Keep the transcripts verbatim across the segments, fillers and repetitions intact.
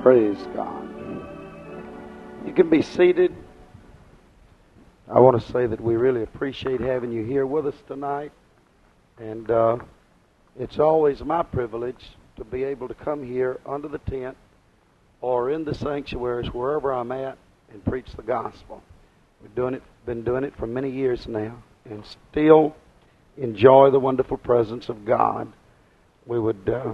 Praise God. You can be seated. I want to say that we really appreciate having you here with us tonight. And uh, it's always my privilege to be able to come here under the tent or in the sanctuaries, wherever I'm at, and preach the gospel. We've doing it, been doing it for many years now, and still enjoy the wonderful presence of God. We would uh,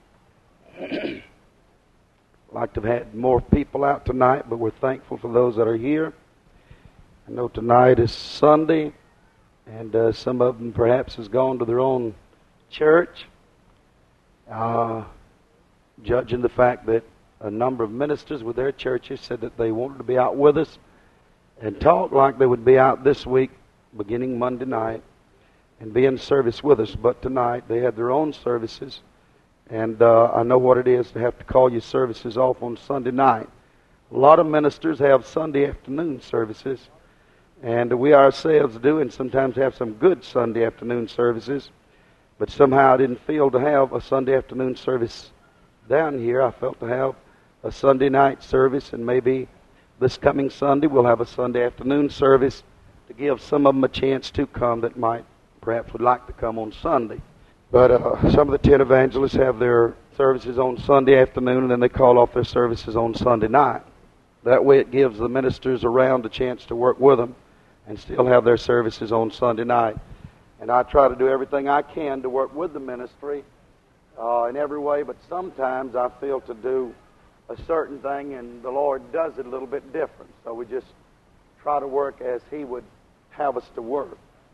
like to have had more people out tonight, but we're thankful for those that are here. I know tonight is Sunday, and uh, some of them perhaps has gone to their own church, uh, judging the fact that a number of ministers with their churches said that they wanted to be out with us and talk like they would be out this week, beginning Monday night, and be in service with us. But tonight they had their own services, and uh, I know what it is to have to call your services off on Sunday night. A lot of ministers have Sunday afternoon services, and we ourselves do, and sometimes have some good Sunday afternoon services. But somehow I didn't feel to have a Sunday afternoon service down here. I felt to have a Sunday night service, and maybe this coming Sunday we'll have a Sunday afternoon service to give some of them a chance to come that might perhaps would like to come on Sunday. But uh, some of the tent evangelists have their services on Sunday afternoon, and then they call off their services on Sunday night. That way it gives the ministers around a chance to work with them and still have their services on Sunday night. And I try to do everything I can to work with the ministry uh, in every way, but sometimes I feel to do a certain thing and the Lord does it a little bit different. So we just try to work as He would have us to work.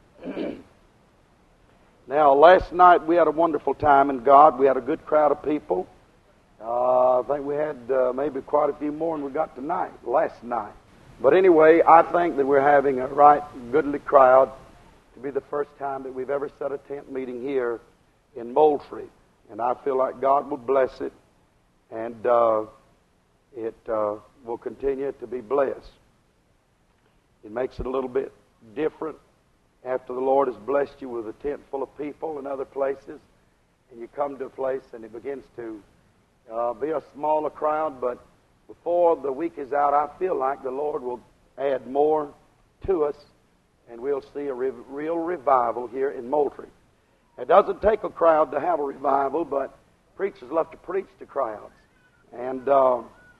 Now, last night we had a wonderful time in God. We had a good crowd of people. Uh, I think we had uh, maybe quite a few more than we got tonight, last night. But anyway, I think that we're having a right goodly crowd to be the first time that we've ever set a tent meeting here in Moultrie. And I feel like God will bless it, and uh, it uh, will continue to be blessed. It makes it a little bit different after the Lord has blessed you with a tent full of people in other places, and you come to a place and it begins to uh, be a smaller crowd. But before the week is out, I feel like the Lord will add more to us, and we'll see a re- real revival here in Moultrie. It doesn't take a crowd to have a revival, but preachers love to preach to crowds. And uh,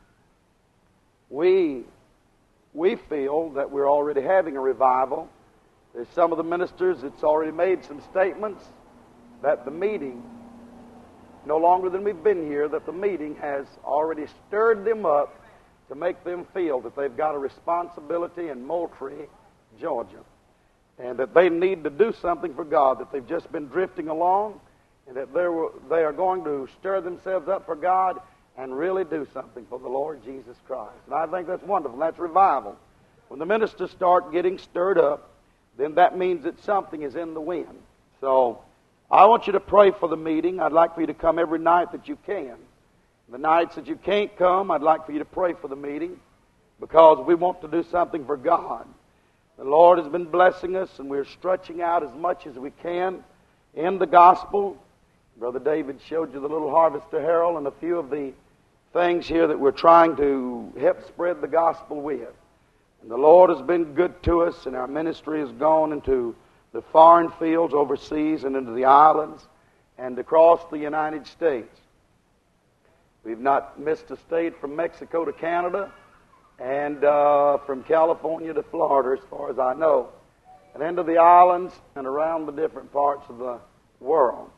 we we feel that we're already having a revival. There's some of the ministers that's already made some statements that the meeting, no longer than we've been here, that the meeting has already stirred them up to make them feel that they've got a responsibility in Moultrie, Georgia, and that they need to do something for God, that they've just been drifting along, and that they were, they are going to stir themselves up for God and really do something for the Lord Jesus Christ. And I think that's wonderful. That's revival. When the ministers start getting stirred up, then that means that something is in the wind. So I want you to pray for the meeting. I'd like for you to come every night that you can. The nights that you can't come, I'd like for you to pray for the meeting, because we want to do something for God. The Lord has been blessing us, and we're stretching out as much as we can in the gospel. Brother David showed you the little Harvester Herald and a few of the things here that we're trying to help spread the gospel with. And the Lord has been good to us, and our ministry has gone into the foreign fields overseas and into the islands and across the United States. We've not missed a state from Mexico to Canada, and uh, from California to Florida, as far as I know, and into the islands and around the different parts of the world.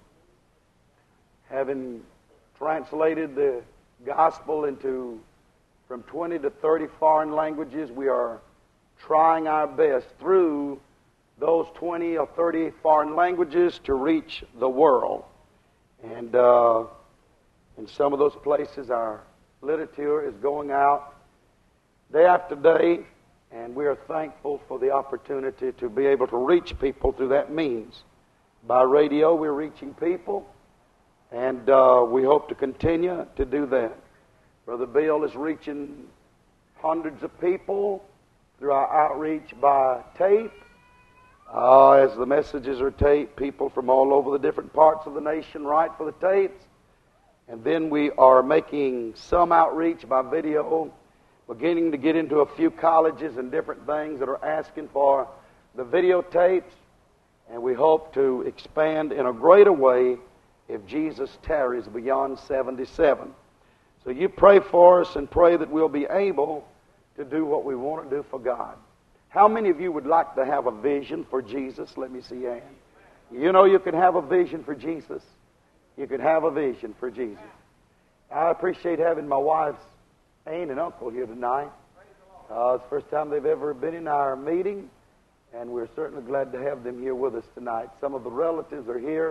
Having translated the gospel into from twenty to thirty foreign languages, we are trying our best through those twenty or thirty foreign languages to reach the world. And uh, in some of those places, our literature is going out day after day, and we are thankful for the opportunity to be able to reach people through that means. By radio, we're reaching people, and uh, we hope to continue to do that. Brother Bill is reaching hundreds of people through our outreach by tape. Uh, as the messages are taped, people from all over the different parts of the nation write for the tapes. And then we are making some outreach by video, beginning to get into a few colleges and different things that are asking for the videotapes. And we hope to expand in a greater way if Jesus tarries beyond seventy-seven. So you pray for us and pray that we'll be able to do what we want to do for God. How many of you would like to have a vision for Jesus? Let me see your hand. You know you can have a vision for Jesus. You can have a vision for Jesus. I appreciate having my wife's aunt and uncle here tonight. Uh, it's the first time they've ever been in our meeting, and we're certainly glad to have them here with us tonight. Some of the relatives are here,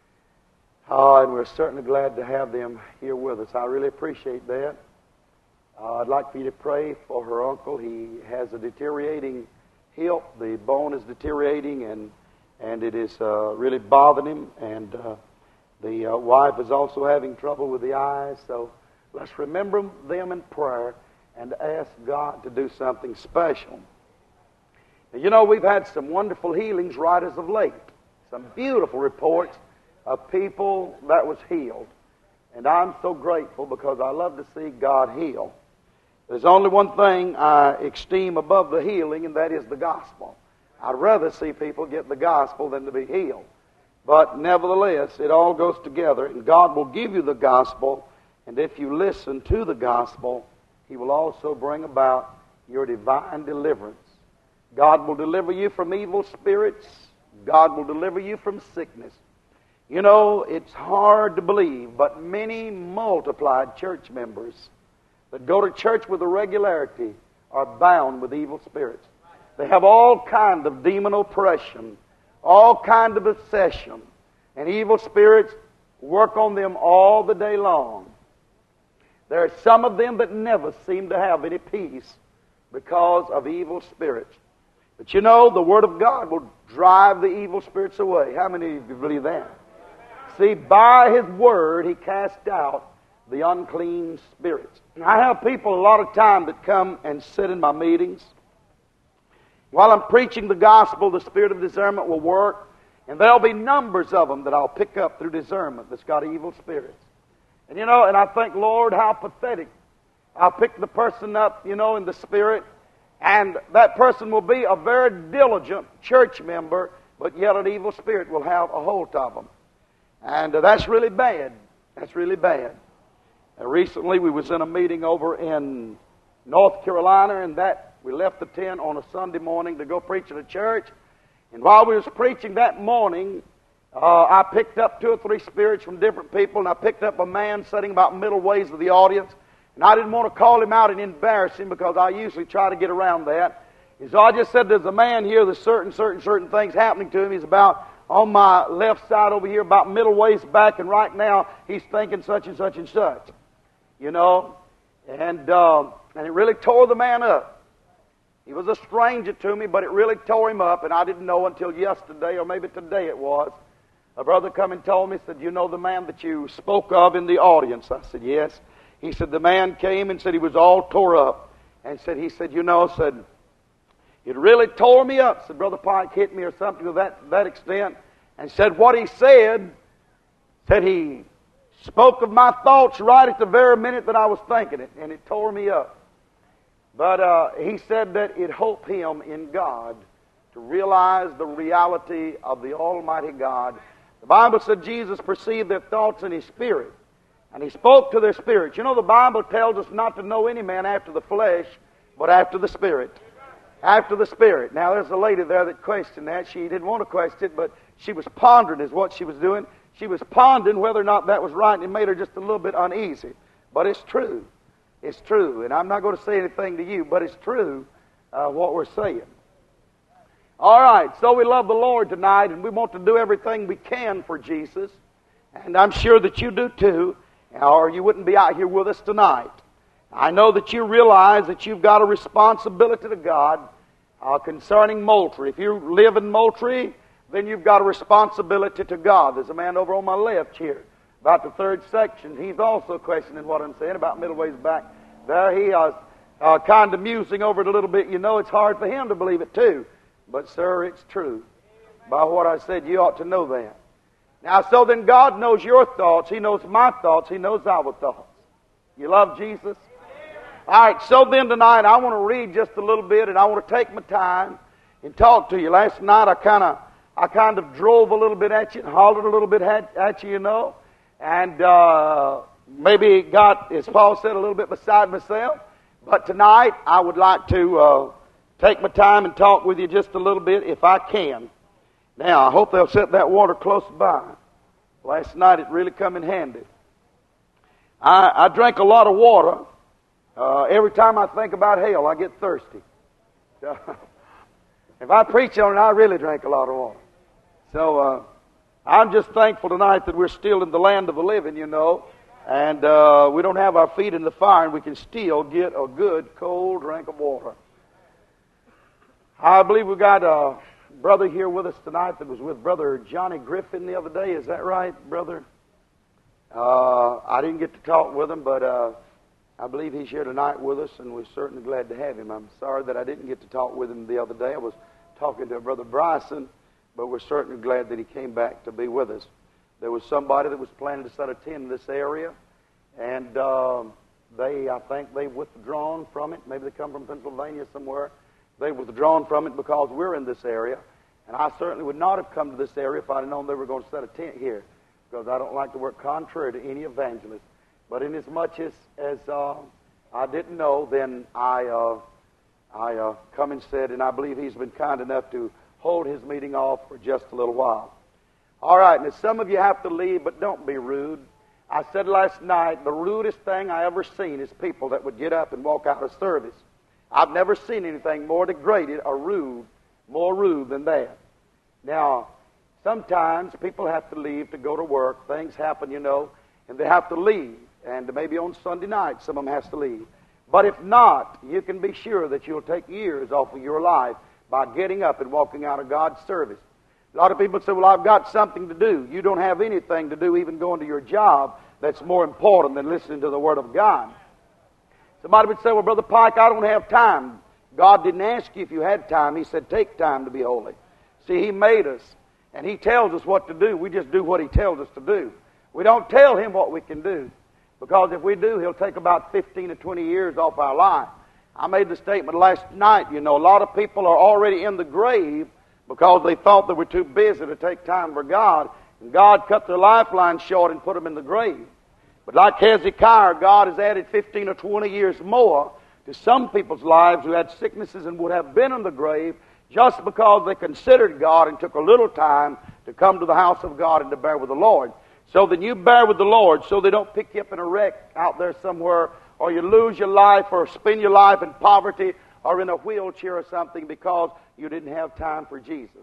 uh, and we're certainly glad to have them here with us. I really appreciate that. Uh, I'd like for you to pray for her uncle. He has a deteriorating hip. The bone is deteriorating, and and it is uh, really bothering him. And uh, the uh, wife is also having trouble with the eyes. So let's remember them in prayer and ask God to do something special. Now, you know, we've had some wonderful healings right as of late. Some beautiful reports of people that was healed. And I'm so grateful because I love to see God heal. There's only one thing I esteem above the healing, and that is the gospel. I'd rather see people get the gospel than to be healed. But nevertheless, it all goes together, and God will give you the gospel, and if you listen to the gospel, He will also bring about your divine deliverance. God will deliver you from evil spirits. God will deliver you from sickness. You know, it's hard to believe, but many multiplied church members that go to church with a regularity are bound with evil spirits. They have all kind of demon oppression, all kind of obsession, and evil spirits work on them all the day long. There are some of them that never seem to have any peace because of evil spirits. But you know, the Word of God will drive the evil spirits away. How many of you believe that? See, by His Word, He cast out the unclean spirits. I have people a lot of time that come and sit in my meetings. While I'm preaching the gospel, the spirit of discernment will work, and there'll be numbers of them that I'll pick up through discernment that's got evil spirits. And you know, and I think, Lord, how pathetic. I'll pick the person up, you know, in the spirit, and that person will be a very diligent church member, but yet an evil spirit will have a hold of them. And uh, that's really bad. That's really bad. Uh, recently, we was in a meeting over in North Carolina, and that we left the tent on a Sunday morning to go preach at a church. And while we was preaching that morning, uh, I picked up two or three spirits from different people, and I picked up a man sitting about middle ways of the audience. And I didn't want to call him out and embarrass him because I usually try to get around that. And so I just said, there's a man here, there's certain, certain, certain things happening to him. He's about on my left side over here, about middle ways back, and right now he's thinking such and such and such. You know? And, uh, and it really tore the man up. He was a stranger to me, but it really tore him up, and I didn't know until yesterday, or maybe today it was. A brother come and told me, said, you know the man that you spoke of in the audience? I said, yes. He said, the man came and said he was all tore up. And said, he said, you know, said, it really tore me up. Said, Brother Pike hit me or something to that, that extent. And said, what he said, said he spoke of my thoughts right at the very minute that I was thinking it, and it tore me up. But uh, he said that it helped him in God to realize the reality of the Almighty God. The Bible said Jesus perceived their thoughts in His spirit, and He spoke to their spirits. You know, the Bible tells us not to know any man after the flesh, but after the Spirit. After the Spirit. Now, there's a lady there that questioned that. She didn't want to question it, but she was pondering is what she was doing. She was pondering whether or not that was right, and it made her just a little bit uneasy. But it's true. It's true. And I'm not going to say anything to you, but it's true uh, what we're saying. All right, so we love the Lord tonight, and we want to do everything we can for Jesus. And I'm sure that you do too, or you wouldn't be out here with us tonight. I know that you realize that you've got a responsibility to God uh, concerning Moultrie. If you live in Moultrie, then you've got a responsibility to God. There's a man over on my left here, about the third section. He's also questioning what I'm saying, about middle ways back there. He is uh, kind of musing over it a little bit. You know, it's hard for him to believe it too. But, sir, it's true. By what I said, you ought to know that. Now, so then God knows your thoughts. He knows my thoughts. He knows our thoughts. You love Jesus? All right, so then tonight I want to read just a little bit, and I want to take my time and talk to you. Last night I kind of I kind of drove a little bit at you and hollered a little bit at, at you, you know, and uh, maybe got, as Paul said, a little bit beside myself. But tonight I would like to uh, take my time and talk with you just a little bit if I can. Now, I hope they'll set that water close by. Last night it really come in handy. I, I drank a lot of water. Uh, every time I think about hell, I get thirsty. So, if I preach on it, I really drink a lot of water. So uh, I'm just thankful tonight that we're still in the land of the living, you know, and uh, we don't have our feet in the fire, and we can still get a good cold drink of water. I believe we got a brother here with us tonight that was with Brother Johnny Griffin the other day. Is that right, brother? Uh, I didn't get to talk with him, but uh, I believe he's here tonight with us, and we're certainly glad to have him. I'm sorry that I didn't get to talk with him the other day. I was talking to Brother Bryson, but we're certainly glad that he came back to be with us. There was somebody that was planning to set a tent in this area, and uh, they, I think they've withdrawn from it. Maybe they come from Pennsylvania somewhere. They've withdrawn from it because we're in this area, and I certainly would not have come to this area if I'd have known they were going to set a tent here, because I don't like to work contrary to any evangelist. But inasmuch as, as uh, I didn't know, then I, uh, I uh, come and said, and I believe he's been kind enough to hold his meeting off for just a little while. All right, now some of you have to leave, but don't be rude. I said last night, the rudest thing I ever seen is people that would get up and walk out of service. I've never seen anything more degraded or rude, more rude than that. Now, sometimes people have to leave to go to work. Things happen, you know, and they have to leave. And maybe on Sunday night, some of them has to leave. But if not, you can be sure that you'll take years off of your life by getting up and walking out of God's service. A lot of people say, well, I've got something to do. You don't have anything to do, even going to your job, that's more important than listening to the Word of God. Somebody would say, well, Brother Pike, I don't have time. God didn't ask you if you had time. He said, take time to be holy. See, He made us, and He tells us what to do. We just do what He tells us to do. We don't tell Him what we can do, because if we do, He'll take about fifteen to twenty years off our life. I made the statement last night, you know, a lot of people are already in the grave because they thought they were too busy to take time for God, and God cut their lifeline short and put them in the grave. But like Hezekiah, God has added fifteen or twenty years more to some people's lives who had sicknesses and would have been in the grave just because they considered God and took a little time to come to the house of God and to bear with the Lord. So then you bear with the Lord so they don't pick you up in a wreck out there somewhere, or you lose your life or spend your life in poverty or in a wheelchair or something because you didn't have time for Jesus.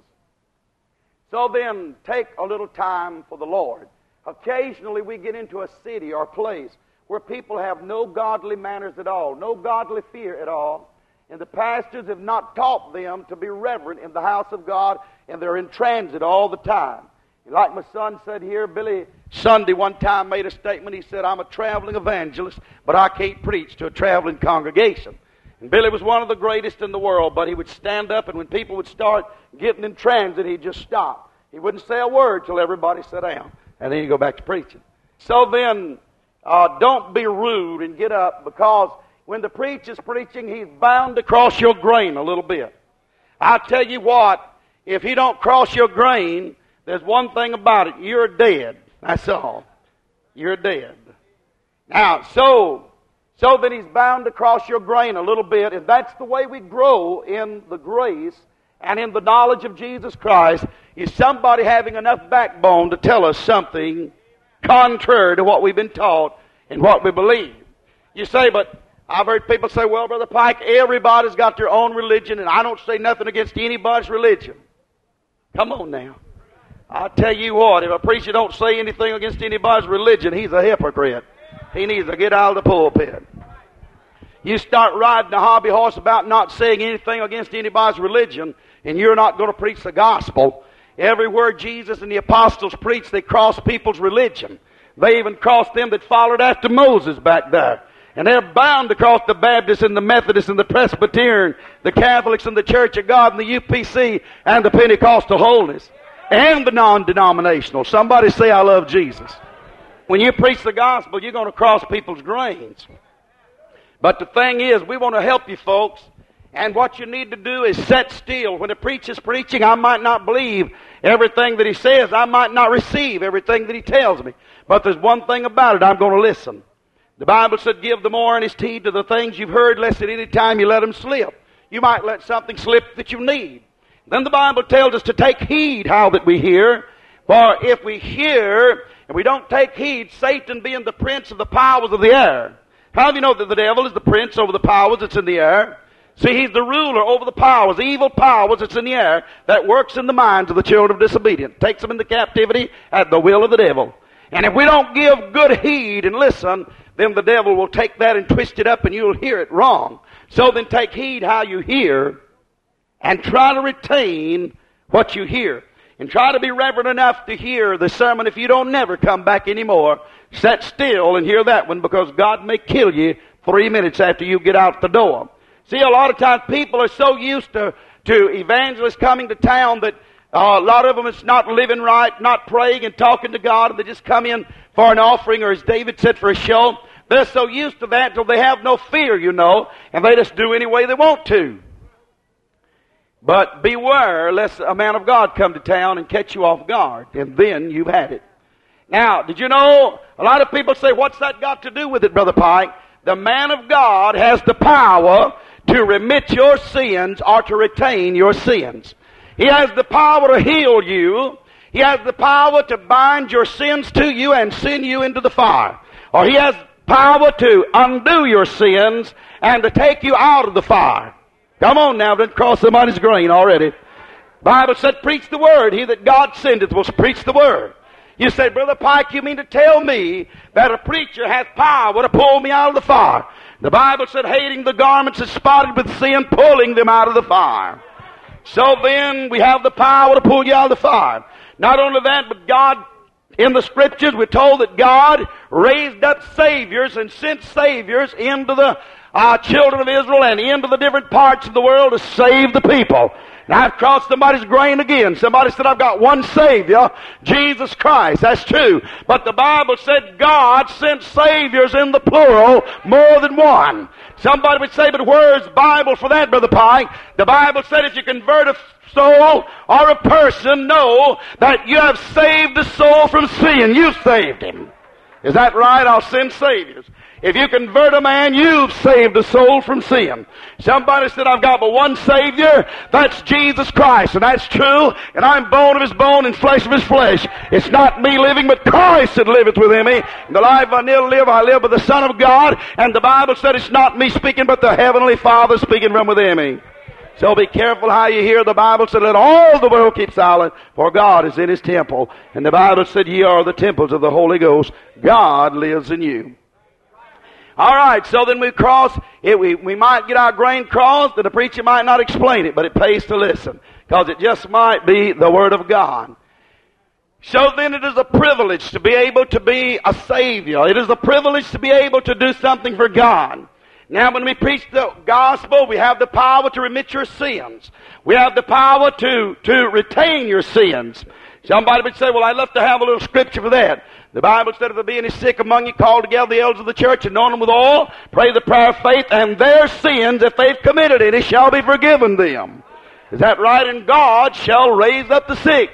So then take a little time for the Lord. Occasionally we get into a city or place where people have no godly manners at all, no godly fear at all, and the pastors have not taught them to be reverent in the house of God, and they're in transit all the time. Like my son said here, Billy Sunday one time made a statement. He said, I'm a traveling evangelist, but I can't preach to a traveling congregation. And Billy was one of the greatest in the world, but he would stand up, and when people would start getting in transit, he'd just stop. He wouldn't say a word till everybody sat down. And then you go back to preaching. So then, uh, don't be rude and get up, because when the preacher's preaching, he's bound to cross your grain a little bit. I tell you what, if he don't cross your grain, there's one thing about it. You're dead. That's all. You're dead. Now, so, so then he's bound to cross your grain a little bit, and that's the way we grow in the grace and in the knowledge of Jesus Christ, is somebody having enough backbone to tell us something contrary to what we've been taught and what we believe. You say, but I've heard people say, well, Brother Pike, everybody's got their own religion, and I don't say nothing against anybody's religion. Come on now. I tell you what, if a preacher don't say anything against anybody's religion, he's a hypocrite. He needs to get out of the pulpit. You start riding a hobby horse about not saying anything against anybody's religion, and you're not going to preach the gospel. Everywhere Jesus and the apostles preached, they crossed people's religion. They even crossed them that followed after Moses back there. And they're bound to cross the Baptists and the Methodists and the Presbyterian, the Catholics and the Church of God and the U P C and the Pentecostal holiness. and the non-denominational. Somebody say, I love Jesus. When you preach the gospel, you're going to cross people's grains. But the thing is, we want to help you folks. And what you need to do is sit still. When a preacher's preaching, I might not believe everything that he says. I might not receive everything that he tells me. But there's one thing about it, I'm going to listen. The Bible said, give the more earnest heed to the things you've heard, lest at any time you let them slip. You might let something slip that you need. Then the Bible tells us to take heed how that we hear. For if we hear and we don't take heed, Satan being the prince of the powers of the air. How do you know that the devil is the prince over the powers that's in the air? See, he's the ruler over the powers, the evil powers that's in the air that works in the minds of the children of disobedience. Takes them into captivity at the will of the devil. And if we don't give good heed and listen, then the devil will take that and twist it up and you'll hear it wrong. So then take heed how you hear and try to retain what you hear. And try to be reverent enough to hear the sermon. If you don't never come back anymore, sit still and hear that one, because God may kill you three minutes after you get out the door. See, a lot of times people are so used to, to evangelists coming to town that uh, a lot of them is not living right, not praying and talking to God, and they just come in for an offering, or as David said, for a show. They're so used to that till they have no fear, you know, and they just do any way they want to. But beware lest a man of God come to town and catch you off guard, and then you've had it. Now, did you know, a lot of people say, what's that got to do with it, Brother Pike? The man of God has the power to remit your sins or to retain your sins. He has the power to heal you. He has the power to bind your sins to you and send you into the fire. Or he has power to undo your sins and to take you out of the fire. Come on now, don't cross somebody's grain already. Bible said, preach the word. He that God sendeth will preach the word. You say, Brother Pike, you mean to tell me that a preacher has power to pull me out of the fire? The Bible said, hating the garments that spotted with sin, pulling them out of the fire. So then, we have the power to pull you out of the fire. Not only that, but God, in the Scriptures, we're told that God raised up saviors and sent saviors into the uh, children of Israel and into the different parts of the world to save the people. And I've crossed somebody's grain again. Somebody said, I've got one Savior, Jesus Christ. That's true. But the Bible said God sent Saviors in the plural, more than one. Somebody would say, but where's Bible for that, Brother Pike? The Bible said if you convert a soul or a person, know that you have saved the soul from sin. You've saved him. Is that right? I'll send Saviors. If you convert a man, you've saved a soul from sin. Somebody said, I've got but one Savior. That's Jesus Christ. And that's true. And I'm bone of his bone and flesh of his flesh. It's not me living, but Christ that liveth within me. And the life I now live, I live with the Son of God. And the Bible said it's not me speaking, but the Heavenly Father speaking from within me. So be careful how you hear. The Bible said, let all the world keep silent, for God is in his temple. And the Bible said, ye are the temples of the Holy Ghost. God lives in you. All right, so then we cross, it, we, we might get our grain crossed, and the preacher might not explain it, but it pays to listen, because it just might be the Word of God. So then it is a privilege to be able to be a Savior. It is a privilege to be able to do something for God. Now when we preach the gospel, we have the power to remit your sins. We have the power to, to retain your sins. Somebody would say, well, I'd love to have a little scripture for that. The Bible said, if there be any sick among you, call together the elders of the church, anoint them with oil, pray the prayer of faith, and their sins, if they've committed any, shall be forgiven them. Is that right? And God shall raise up the sick.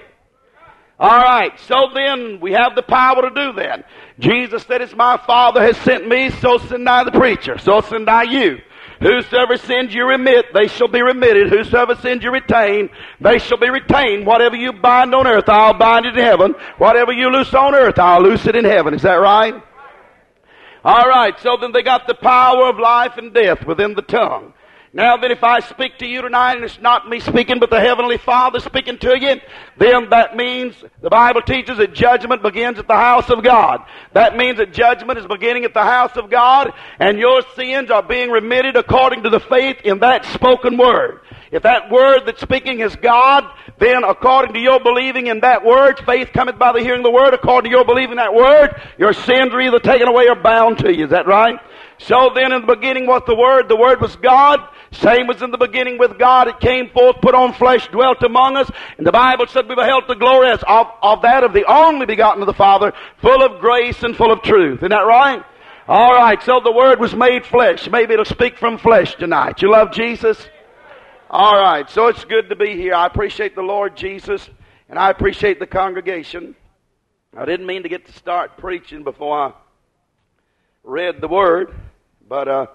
All right, so then we have the power to do that. Jesus said, as my Father has sent me, so send I the preacher, so send I you. Whosoever sins you remit, they shall be remitted. Whosoever sins you retain, they shall be retained. Whatever you bind on earth, I'll bind it in heaven. Whatever you loose on earth, I'll loose it in heaven. Is that right? All right, so then they got the power of life and death within the tongue. Now then, if I speak to you tonight, and it's not me speaking, but the Heavenly Father speaking to you, then that means the Bible teaches that judgment begins at the house of God. That means that judgment is beginning at the house of God, and your sins are being remitted according to the faith in that spoken word. If that word that's speaking is God, then according to your believing in that word, faith cometh by the hearing of the word, according to your believing that word, your sins are either taken away or bound to you. Is that right? So then in the beginning was the Word, the Word was God, Same was in the beginning with God. It came forth, put on flesh, dwelt among us. And the Bible said we beheld the glory as of, of that of the only begotten of the Father, full of grace and full of truth. Isn't that right? All right, so the Word was made flesh. Maybe it'll speak from flesh tonight. You love Jesus? All right, so it's good to be here. I appreciate the Lord Jesus, and I appreciate the congregation. I didn't mean to get to start preaching before I read the Word, but, uh,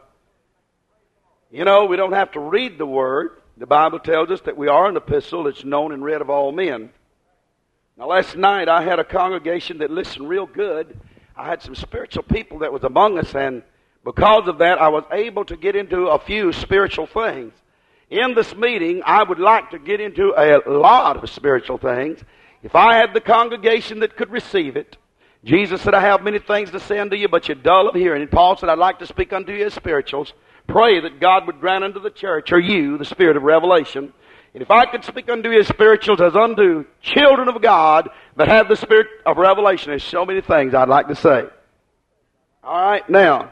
you know, we don't have to read the Word. The Bible tells us that we are an epistle that's known and read of all men. Now, last night I had a congregation that listened real good. I had some spiritual people that was among us, and because of that, I was able to get into a few spiritual things. In this meeting, I would like to get into a lot of spiritual things. If I had the congregation that could receive it, Jesus said, I have many things to say unto you, but you're dull of hearing. And Paul said, I'd like to speak unto you as spirituals. Pray that God would grant unto the church, or you, the spirit of revelation. And if I could speak unto you as spirituals, as unto children of God that have the spirit of revelation, there's so many things I'd like to say. All right, now,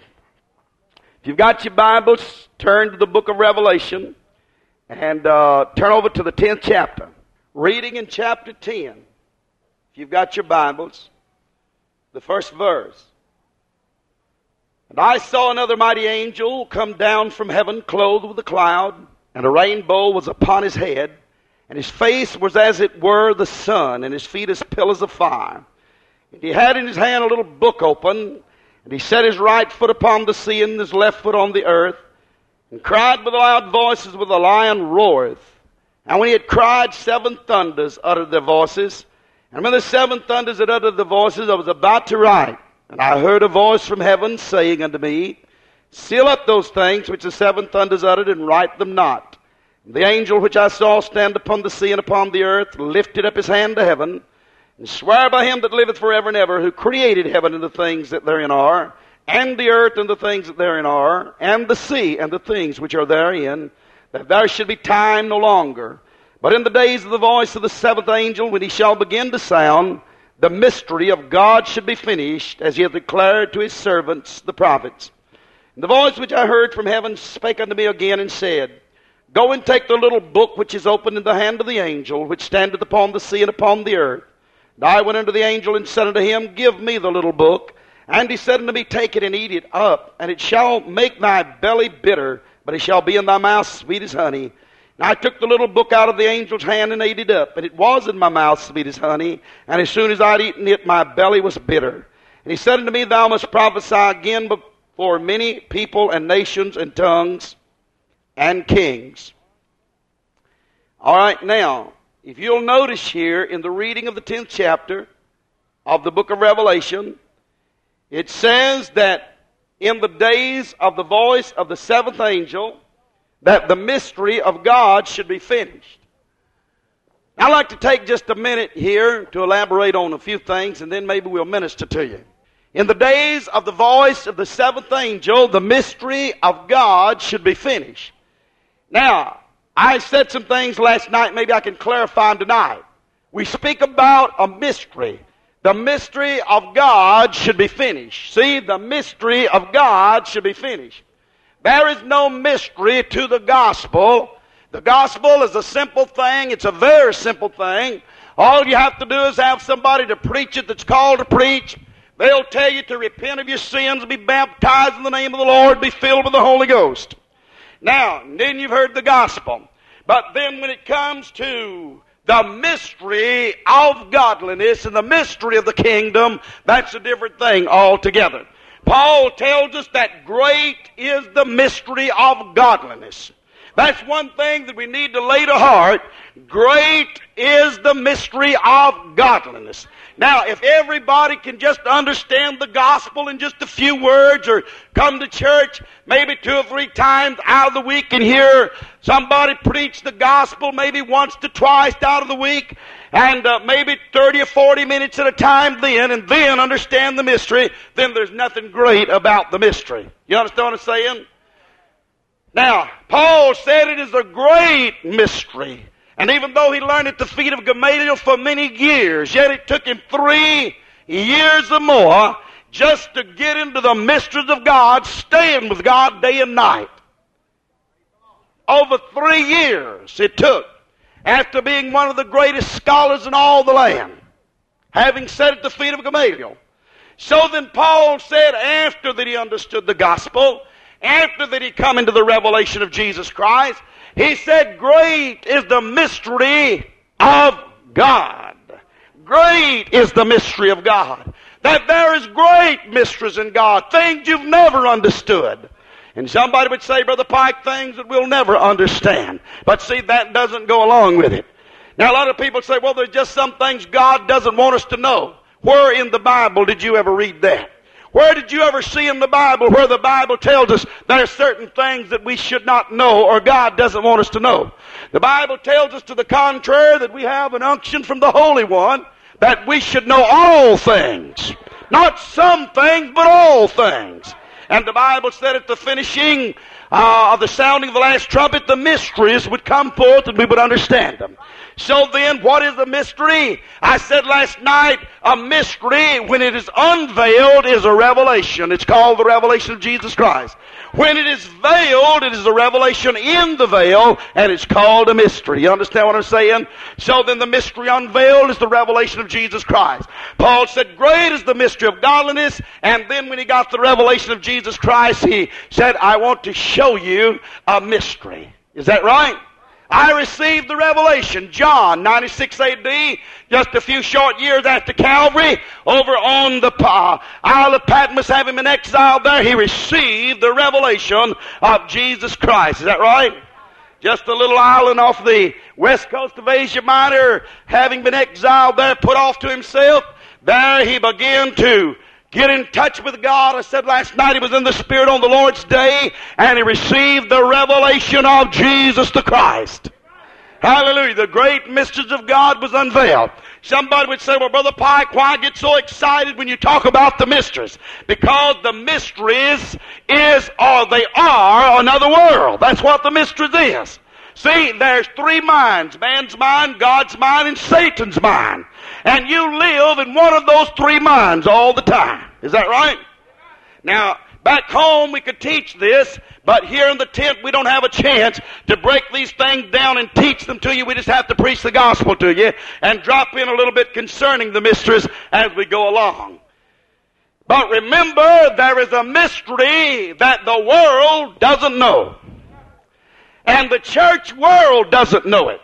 if you've got your Bibles, turn to the book of Revelation and uh, turn over to the tenth chapter. Reading in chapter ten, if you've got your Bibles, the first verse. And I saw another mighty angel come down from heaven, clothed with a cloud, and a rainbow was upon his head, and his face was as it were the sun, and his feet as pillars of fire. And he had in his hand a little book open, and he set his right foot upon the sea, and his left foot on the earth, and cried with loud voices, with a lion roareth. And when he had cried, seven thunders uttered their voices. And when the seven thunders had uttered the voices, I was about to write. And I heard a voice from heaven saying unto me, Seal up those things which the seven thunders uttered, and write them not. And the angel which I saw stand upon the sea and upon the earth lifted up his hand to heaven, and sware by him that liveth forever and ever, who created heaven and the things that therein are, and the earth and the things that therein are, and the sea and the things which are therein, that there should be time no longer. But in the days of the voice of the seventh angel, when he shall begin to sound, the mystery of God should be finished, as he hath declared to his servants the prophets. And the voice which I heard from heaven spake unto me again, and said, Go and take the little book which is opened in the hand of the angel, which standeth upon the sea and upon the earth. And I went unto the angel, and said unto him, Give me the little book. And he said unto me, Take it and eat it up, and it shall make thy belly bitter, but it shall be in thy mouth sweet as honey. And I took the little book out of the angel's hand and ate it up, and it was in my mouth sweet as honey. And as soon as I had eaten it, my belly was bitter. And he said unto me, Thou must prophesy again before many people and nations and tongues and kings. All right, now, if you'll notice here in the reading of the tenth chapter of the book of Revelation, it says that in the days of the voice of the seventh angel, that the mystery of God should be finished. I'd like to take just a minute here to elaborate on a few things, and then maybe we'll minister to you. In the days of the voice of the seventh angel, the mystery of God should be finished. Now, I said some things last night, maybe I can clarify them tonight. We speak about a mystery. The mystery of God should be finished. See, the mystery of God should be finished. There is no mystery to the gospel. The gospel is a simple thing. It's a very simple thing. All you have to do is have somebody to preach it that's called to preach. They'll tell you to repent of your sins, be baptized in the name of the Lord, be filled with the Holy Ghost. Now, then you've heard the gospel. But then when it comes to the mystery of godliness and the mystery of the kingdom, that's a different thing altogether. Paul tells us that great is the mystery of godliness. That's one thing that we need to lay to heart. Great is the mystery of godliness. Now, if everybody can just understand the gospel in just a few words, or come to church maybe two or three times out of the week and hear somebody preach the gospel maybe once to twice out of the week, and uh, maybe thirty or forty minutes at a time then, and then understand the mystery, then there's nothing great about the mystery. You understand what I'm saying? Now, Paul said it is a great mystery. And even though he learned at the feet of Gamaliel for many years, yet it took him three years or more just to get into the mysteries of God, staying with God day and night. over three years it took, after being one of the greatest scholars in all the land, having sat at the feet of Gamaliel. So then Paul said, after that he understood the gospel, after that he come into the revelation of Jesus Christ, he said, great is the mystery of God. Great is the mystery of God. That there is great mysteries in God, things you've never understood. And somebody would say, Brother Pike, things that we'll never understand. But see, that doesn't go along with it. Now, a lot of people say, well, there's just some things God doesn't want us to know. Where in the Bible did you ever read that? Where did you ever see in the Bible where the Bible tells us there are certain things that we should not know or God doesn't want us to know? The Bible tells us to the contrary that we have an unction from the Holy One that we should know all things. Not some things, but all things. And the Bible said at the finishing uh, of the sounding of the last trumpet, the mysteries would come forth and we would understand them. So then, what is a mystery? I said last night, a mystery, when it is unveiled, is a revelation. It's called the revelation of Jesus Christ. When it is veiled, it is a revelation in the veil, and it's called a mystery. You understand what I'm saying? So then the mystery unveiled is the revelation of Jesus Christ. Paul said, great is the mystery of godliness, and then when he got the revelation of Jesus Christ, he said, I want to show you a mystery. Is that right? I received the revelation. John, ninety-six A D, just a few short years after Calvary, over on the uh, Isle of Patmos, having been exiled there, he received the revelation of Jesus Christ. Is that right? Just a little island off the west coast of Asia Minor, having been exiled there, put off to himself, there he began to get in touch with God. I said last night he was in the Spirit on the Lord's day, and he received the revelation of Jesus the Christ. Hallelujah. The great mysteries of God was unveiled. Somebody would say, well, Brother Pike, why get so excited when you talk about the mysteries? Because the mysteries is, or they are, another world. That's what the mysteries is. See, there's three minds: man's mind, God's mind, and Satan's mind. And you live in one of those three minds all the time. Is that right? Now, back home we could teach this, but here in the tent we don't have a chance to break these things down and teach them to you. We just have to preach the gospel to you and drop in a little bit concerning the mysteries as we go along. But remember, there is a mystery that the world doesn't know. And the church world doesn't know it.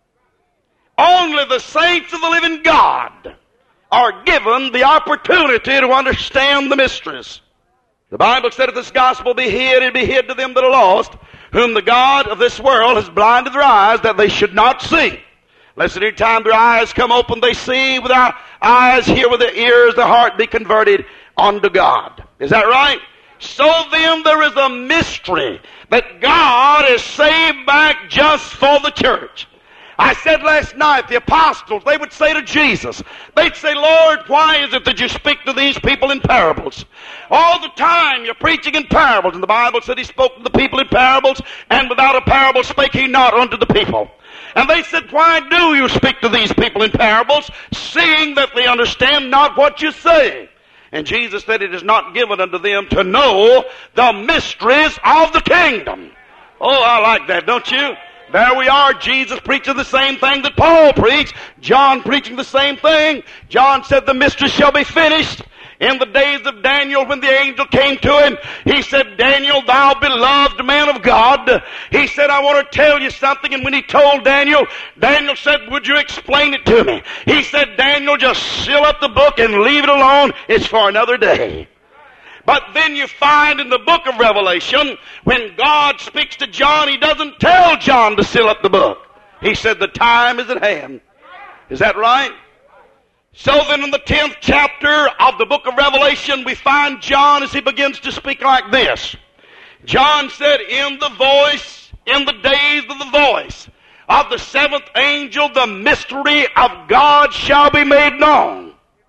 Only the saints of the living God are given the opportunity to understand the mysteries. The Bible said, if this gospel be hid, it be hid to them that are lost, whom the God of this world has blinded their eyes, that they should not see. Lest at any time their eyes come open, they see with their eyes, hear with their ears, their heart be converted unto God. Is that right? So then there is a mystery that God has saved back just for the church. I said last night, the apostles, they would say to Jesus, they'd say, Lord, why is it that you speak to these people in parables? All the time you're preaching in parables. And the Bible said he spoke to the people in parables, and without a parable spake he not unto the people. And they said, why do you speak to these people in parables, seeing that they understand not what you say? And Jesus said, it is not given unto them to know the mysteries of the kingdom. Oh, I like that, don't you? There we are, Jesus preaching the same thing that Paul preached. John preaching the same thing. John said the mystery shall be finished. In the days of Daniel, when the angel came to him, he said, Daniel, thou beloved man of God. He said, I want to tell you something. And when he told Daniel, Daniel said, would you explain it to me? He said, Daniel, just seal up the book and leave it alone. It's for another day. But then you find in the book of Revelation, when God speaks to John, he doesn't tell John to seal up the book. He said the time is at hand. Is that right? So then in the tenth chapter of the book of Revelation, we find John as he begins to speak like this. John said, in the voice, in the days of the voice of the seventh angel, the mystery of God shall be made known.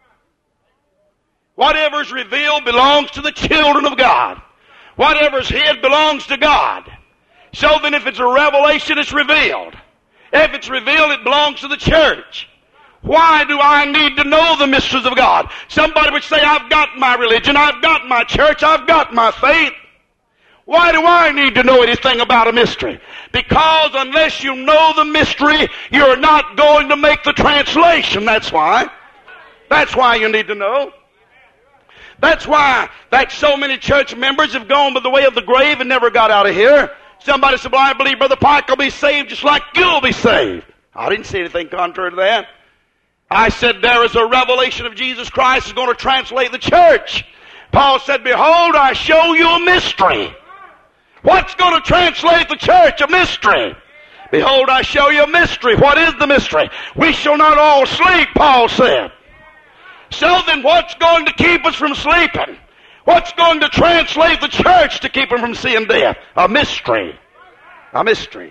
Whatever is revealed belongs to the children of God. Whatever is hid belongs to God. So then if it's a revelation, it's revealed. If it's revealed, it belongs to the church. Why do I need to know the mysteries of God? Somebody would say, I've got my religion, I've got my church, I've got my faith. Why do I need to know anything about a mystery? Because unless you know the mystery, you're not going to make the translation. That's why. That's why you need to know. That's why that so many church members have gone by the way of the grave and never got out of here. Somebody said, well, I believe Brother Pike will be saved just like you'll be saved. I didn't say anything contrary to that. I said there is a revelation of Jesus Christ is going to translate the church. Paul said, behold, I show you a mystery. What's going to translate the church? A mystery. Behold, I show you a mystery. What is the mystery? We shall not all sleep, Paul said. So then what's going to keep us from sleeping? What's going to translate the church to keep them from seeing death? A mystery. A mystery.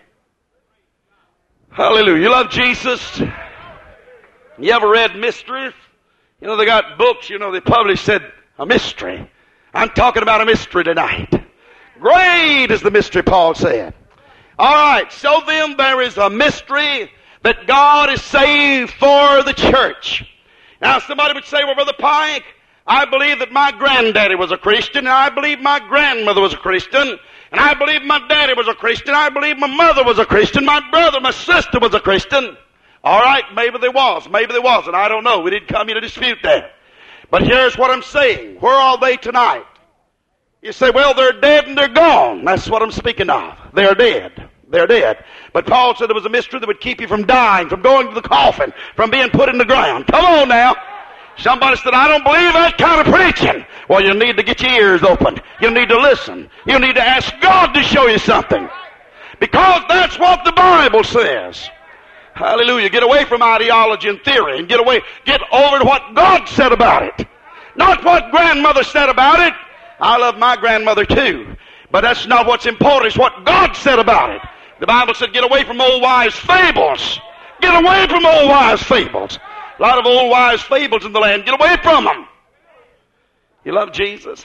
Hallelujah. You love Jesus? You ever read mysteries? You know, they got books, you know, they published, said, a mystery. I'm talking about a mystery tonight. Great is the mystery, Paul said. All right, so then there is a mystery that God has saved for the church. Now, somebody would say, well, Brother Pike, I believe that my granddaddy was a Christian, and I believe my grandmother was a Christian, and I believe my daddy was a Christian, I believe my mother was a Christian, my brother, my sister was a Christian. All right, maybe they was, maybe they wasn't. I don't know. We didn't come here to dispute that. But here's what I'm saying. Where are they tonight? You say, well, they're dead and they're gone. That's what I'm speaking of. They're dead. They're dead. But Paul said there was a mystery that would keep you from dying, from going to the coffin, from being put in the ground. Come on now. Somebody said, I don't believe that kind of preaching. Well, you need to get your ears opened. You need to listen. You need to ask God to show you something. Because that's what the Bible says. Hallelujah. Get away from ideology and theory and get away, get over to what God said about it. Not what grandmother said about it. I love my grandmother too. But that's not what's important. It's what God said about it. The Bible said get away from old wise fables. Get away from old wise fables. A lot of old wise fables in the land. Get away from them. You love Jesus?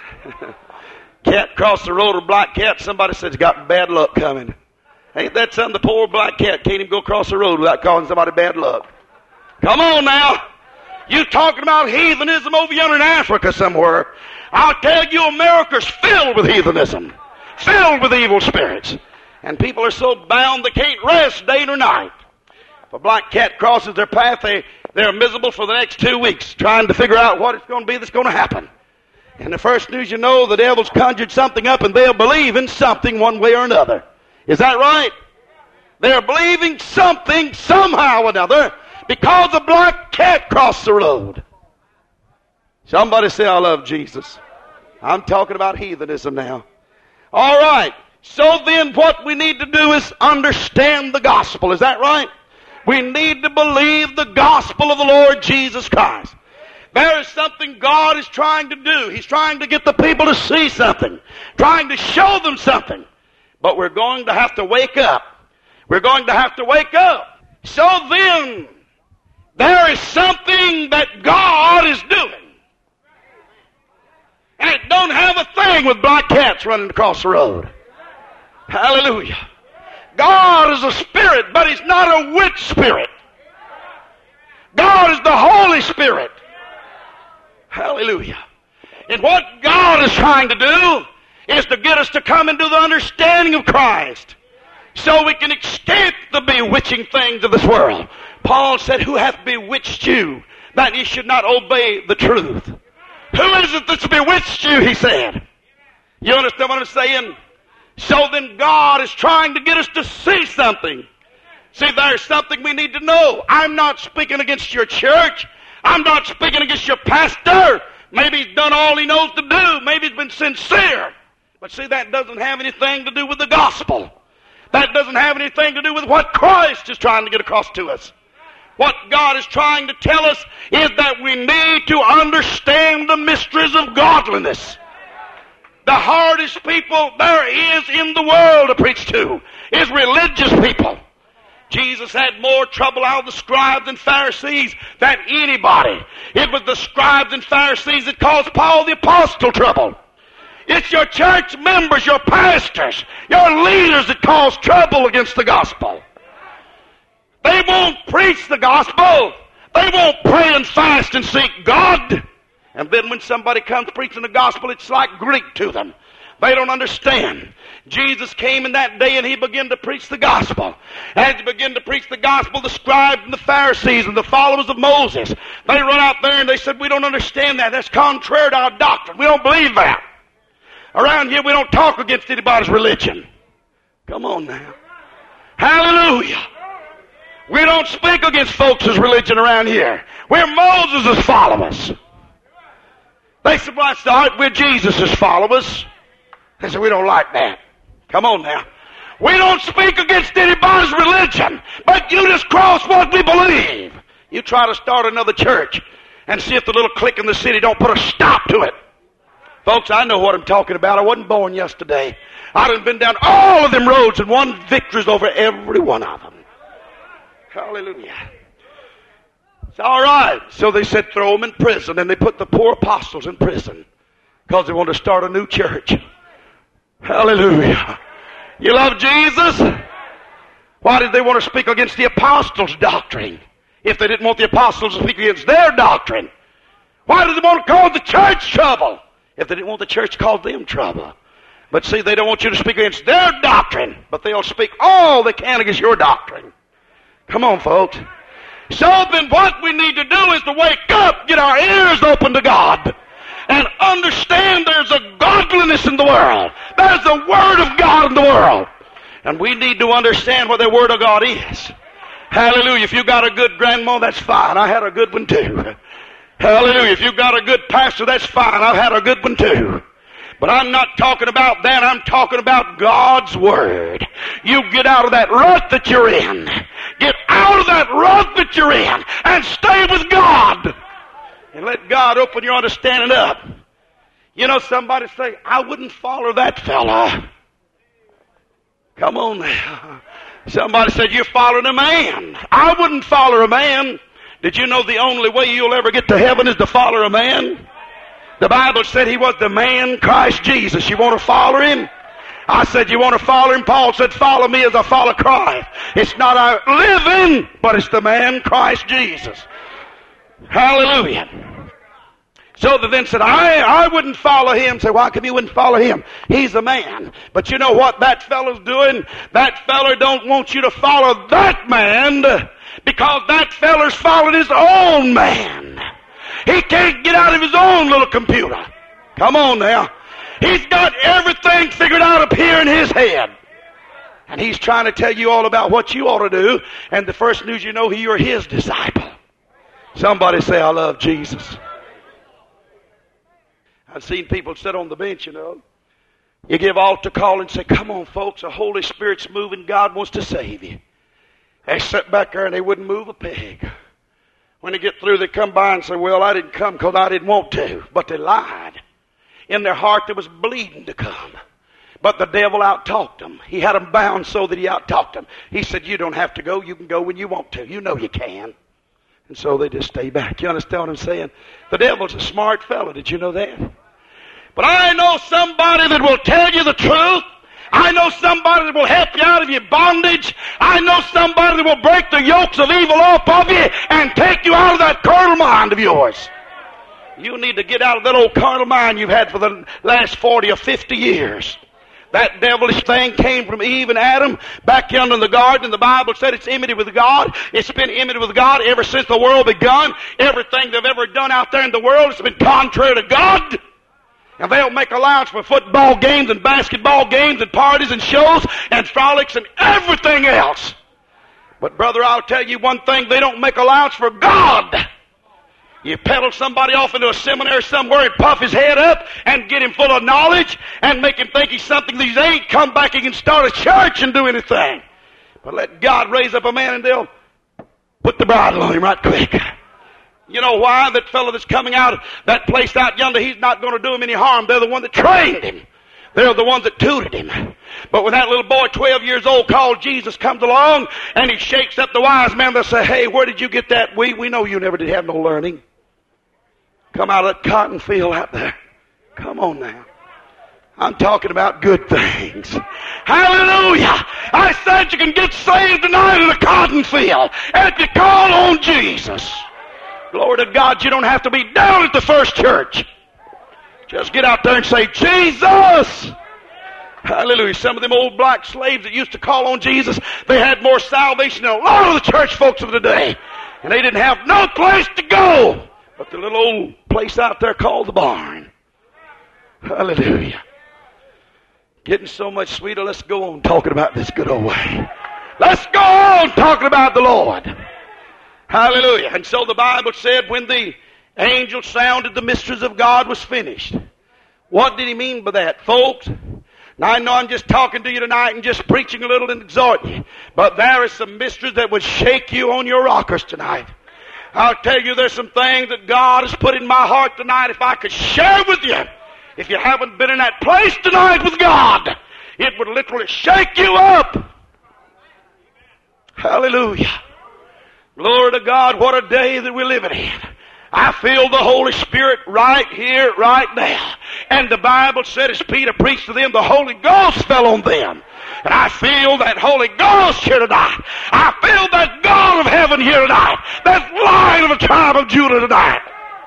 Cat crossed the road, a black cat. Somebody said he's got bad luck coming. Ain't that something? The poor black cat can't even go across the road without causing somebody bad luck. Come on now. You talking about heathenism over yonder in Africa somewhere. I'll tell you, America's filled with heathenism. Filled with evil spirits. And people are so bound they can't rest day nor night. If a black cat crosses their path, they, they're miserable for the next two weeks trying to figure out what it's going to be that's going to happen. And the first news you know, the devil's conjured something up and they'll believe in something one way or another. Is that right? They're believing something somehow or another because a black cat crossed the road. Somebody say, I love Jesus. I'm talking about heathenism now. All right. So then what we need to do is understand the gospel. Is that right? We need to believe the gospel of the Lord Jesus Christ. There is something God is trying to do. He's trying to get the people to see something. Trying to show them something. But we're going to have to wake up. We're going to have to wake up. So then, there is something that God is doing. And it don't have a thing with black cats running across the road. Hallelujah. God is a spirit, but He's not a witch spirit. God is the Holy Spirit. Hallelujah. And what God is trying to do is to get us to come into the understanding of Christ so we can escape the bewitching things of this world. Paul said, who hath bewitched you that ye should not obey the truth? Who is it that's bewitched you, he said. You understand what I'm saying? So then God is trying to get us to see something. See, there's something we need to know. I'm not speaking against your church. I'm not speaking against your pastor. Maybe he's done all he knows to do. Maybe he's been sincere. But see, that doesn't have anything to do with the gospel. That doesn't have anything to do with what Christ is trying to get across to us. What God is trying to tell us is that we need to understand the mysteries of godliness. The hardest people there is in the world to preach to is religious people. Jesus had more trouble out of the scribes and Pharisees than anybody. It was the scribes and Pharisees that caused Paul the apostle trouble. It's your church members, your pastors, your leaders that cause trouble against the gospel. They won't preach the gospel. They won't pray and fast and seek God. And then when somebody comes preaching the gospel, it's like Greek to them. They don't understand. Jesus came in that day and he began to preach the gospel. As he began to preach the gospel, the scribes and the Pharisees and the followers of Moses, they run out there and they said, we don't understand that. That's contrary to our doctrine. We don't believe that. Around here we don't talk against anybody's religion. Come on now. Hallelujah. We don't speak against folks' religion around here. We're Moses' followers. They said, well, that's all right. We're Jesus' followers. They said, we don't like that. Come on now. We don't speak against anybody's religion, but you just cross what we believe. You try to start another church and see if the little clique in the city don't put a stop to it. Folks, I know what I'm talking about. I wasn't born yesterday. I've been down all of them roads and won victories over every one of them. Hallelujah. It's all right. So they said throw them in prison, and they put the poor apostles in prison because they wanted to start a new church. Hallelujah. You love Jesus? Why did they want to speak against the apostles' doctrine if they didn't want the apostles to speak against their doctrine? Why did they want to cause the church trouble if they didn't want the church to cause them trouble? But see, they don't want you to speak against their doctrine, but they'll speak all they can against your doctrine. Come on, folks. So then what we need to do is to wake up, get our ears open to God, and understand there's a godliness in the world. There's the Word of God in the world. And we need to understand what the Word of God is. Hallelujah. If you got a good grandma, that's fine. I had a good one too. Hallelujah. If you got a good pastor, that's fine. I've had a good one too. But I'm not talking about that. I'm talking about God's Word. You get out of that rut that you're in. Get out of that rut that you're in and stay with God. And let God open your understanding up. You know, somebody say, I wouldn't follow that fella. Come on now. Somebody said, you're following a man. I wouldn't follow a man. Did you know the only way you'll ever get to heaven is to follow a man? The Bible said he was the man Christ Jesus. You want to follow him? I said, you want to follow him? Paul said, follow me as I follow Christ. It's not our living, but it's the man Christ Jesus. Hallelujah. So they then said, I, I wouldn't follow him. Say, why come you wouldn't follow him? He's a man. But you know what that fellow's doing? That feller don't want you to follow that man because that feller's following his own man. He can't get out of his own little computer. Come on now. He's got everything figured out up here in his head. And he's trying to tell you all about what you ought to do. And the first news you know, you're his disciple. Somebody say, I love Jesus. I've seen people sit on the bench, you know. You give altar call and say, come on, folks, the Holy Spirit's moving. God wants to save you. They sit back there and they wouldn't move a peg. When they get through, they come by and say, well, I didn't come because I didn't want to. But they lied. In their heart, there was bleeding to come. But the devil out-talked them. He had them bound so that he out-talked them. He said, you don't have to go. You can go when you want to. You know you can. And so they just stay back. You understand what I'm saying? The devil's a smart fellow. Did you know that? But I know somebody that will tell you the truth. I know somebody that will help you out of your bondage. I know somebody that will break the yokes of evil off of you and take you out of that carnal mind of yours. You need to get out of that old carnal mind you've had for the last forty or fifty years. That devilish thing came from Eve and Adam back yonder in the garden, and the Bible said it's enmity with God. It's been enmity with God ever since the world begun. Everything they've ever done out there in the world has been contrary to God. And they'll make allowance for football games and basketball games and parties and shows and frolics and everything else. But brother, I'll tell you one thing, they don't make allowance for God. You peddle somebody off into a seminary somewhere and puff his head up and get him full of knowledge and make him think he's something that he ain't. Come back, he can start a church and do anything. But let God raise up a man and they'll put the bridle on him right quick. You know why? That fellow that's coming out of that place out yonder, he's not going to do him any harm. They're the one that trained him. They're the ones that tutored him. But when that little boy, twelve years old, called Jesus, comes along and he shakes up the wise man, they'll say, hey, where did you get that? We, we know you never did have no learning. Come out of that cotton field out there. Come on now. I'm talking about good things. Hallelujah. I said you can get saved tonight in a cotton field if you call on Jesus. Glory to God, you don't have to be down at the first church. Just get out there and say, Jesus, Hallelujah. Some of them old black slaves that used to call on Jesus, they had more salvation than a lot of the church folks of the day. And they didn't have no place to go but the little old place out there called the barn. Hallelujah. Getting so much sweeter. Let's go on talking about this good old way. Let's go on talking about the Lord. Hallelujah. And so the Bible said when the angel sounded, the mysteries of God was finished. What did he mean by that, folks? Now, I know I'm just talking to you tonight and just preaching a little and exhorting you, but there is some mysteries that would shake you on your rockers tonight. I'll tell you, there's some things that God has put in my heart tonight. If I could share with you, if you haven't been in that place tonight with God, it would literally shake you up. Hallelujah. Glory to God, what a day that we're living in. I feel the Holy Spirit right here, right now. And the Bible said, as Peter preached to them, the Holy Ghost fell on them. And I feel that Holy Ghost here tonight. I feel that God of heaven here tonight. That Lion of the tribe of Judah tonight.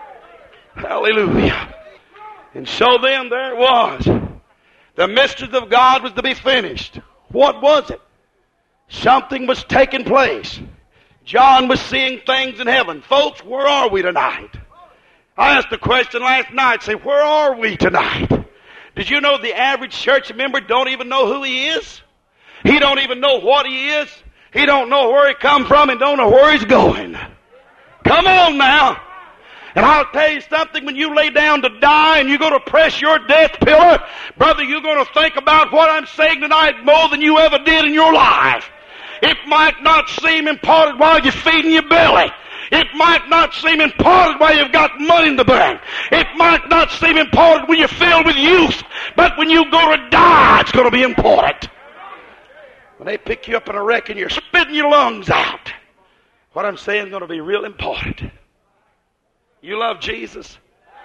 Hallelujah. And so then there it was. The mysteries of God was to be finished. What was it? Something was taking place. John was seeing things in heaven. Folks, where are we tonight? I asked the question last night, say, where are we tonight? Did you know the average church member don't even know who he is? He don't even know what he is. He don't know where he come from and don't know where he's going. Come on now. And I'll tell you something, when you lay down to die and you're going to press your death pillar, brother, you're going to think about what I'm saying tonight more than you ever did in your life. It might not seem important while you're feeding your belly. It might not seem important while you've got money in the bank. It might not seem important when you're filled with youth. But when you go to die, it's going to be important. When they pick you up in a wreck and you're spitting your lungs out, what I'm saying is going to be real important. You love Jesus?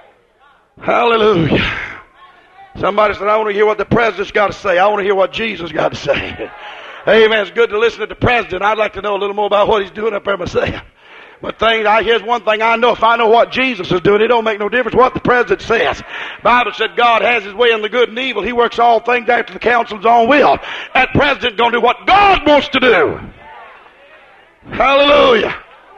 Hallelujah. Somebody said, I want to hear what the president's got to say. I want to hear what Jesus got to say. Amen. It's good to listen to the president. I'd like to know a little more about what he's doing up there myself. But things, I, here's one thing I know. If I know what Jesus is doing, it don't make no difference what the president says. The Bible said God has his way in the good and evil. He works all things after the counsel of his own will. That president's going to do what God wants to do. Hallelujah.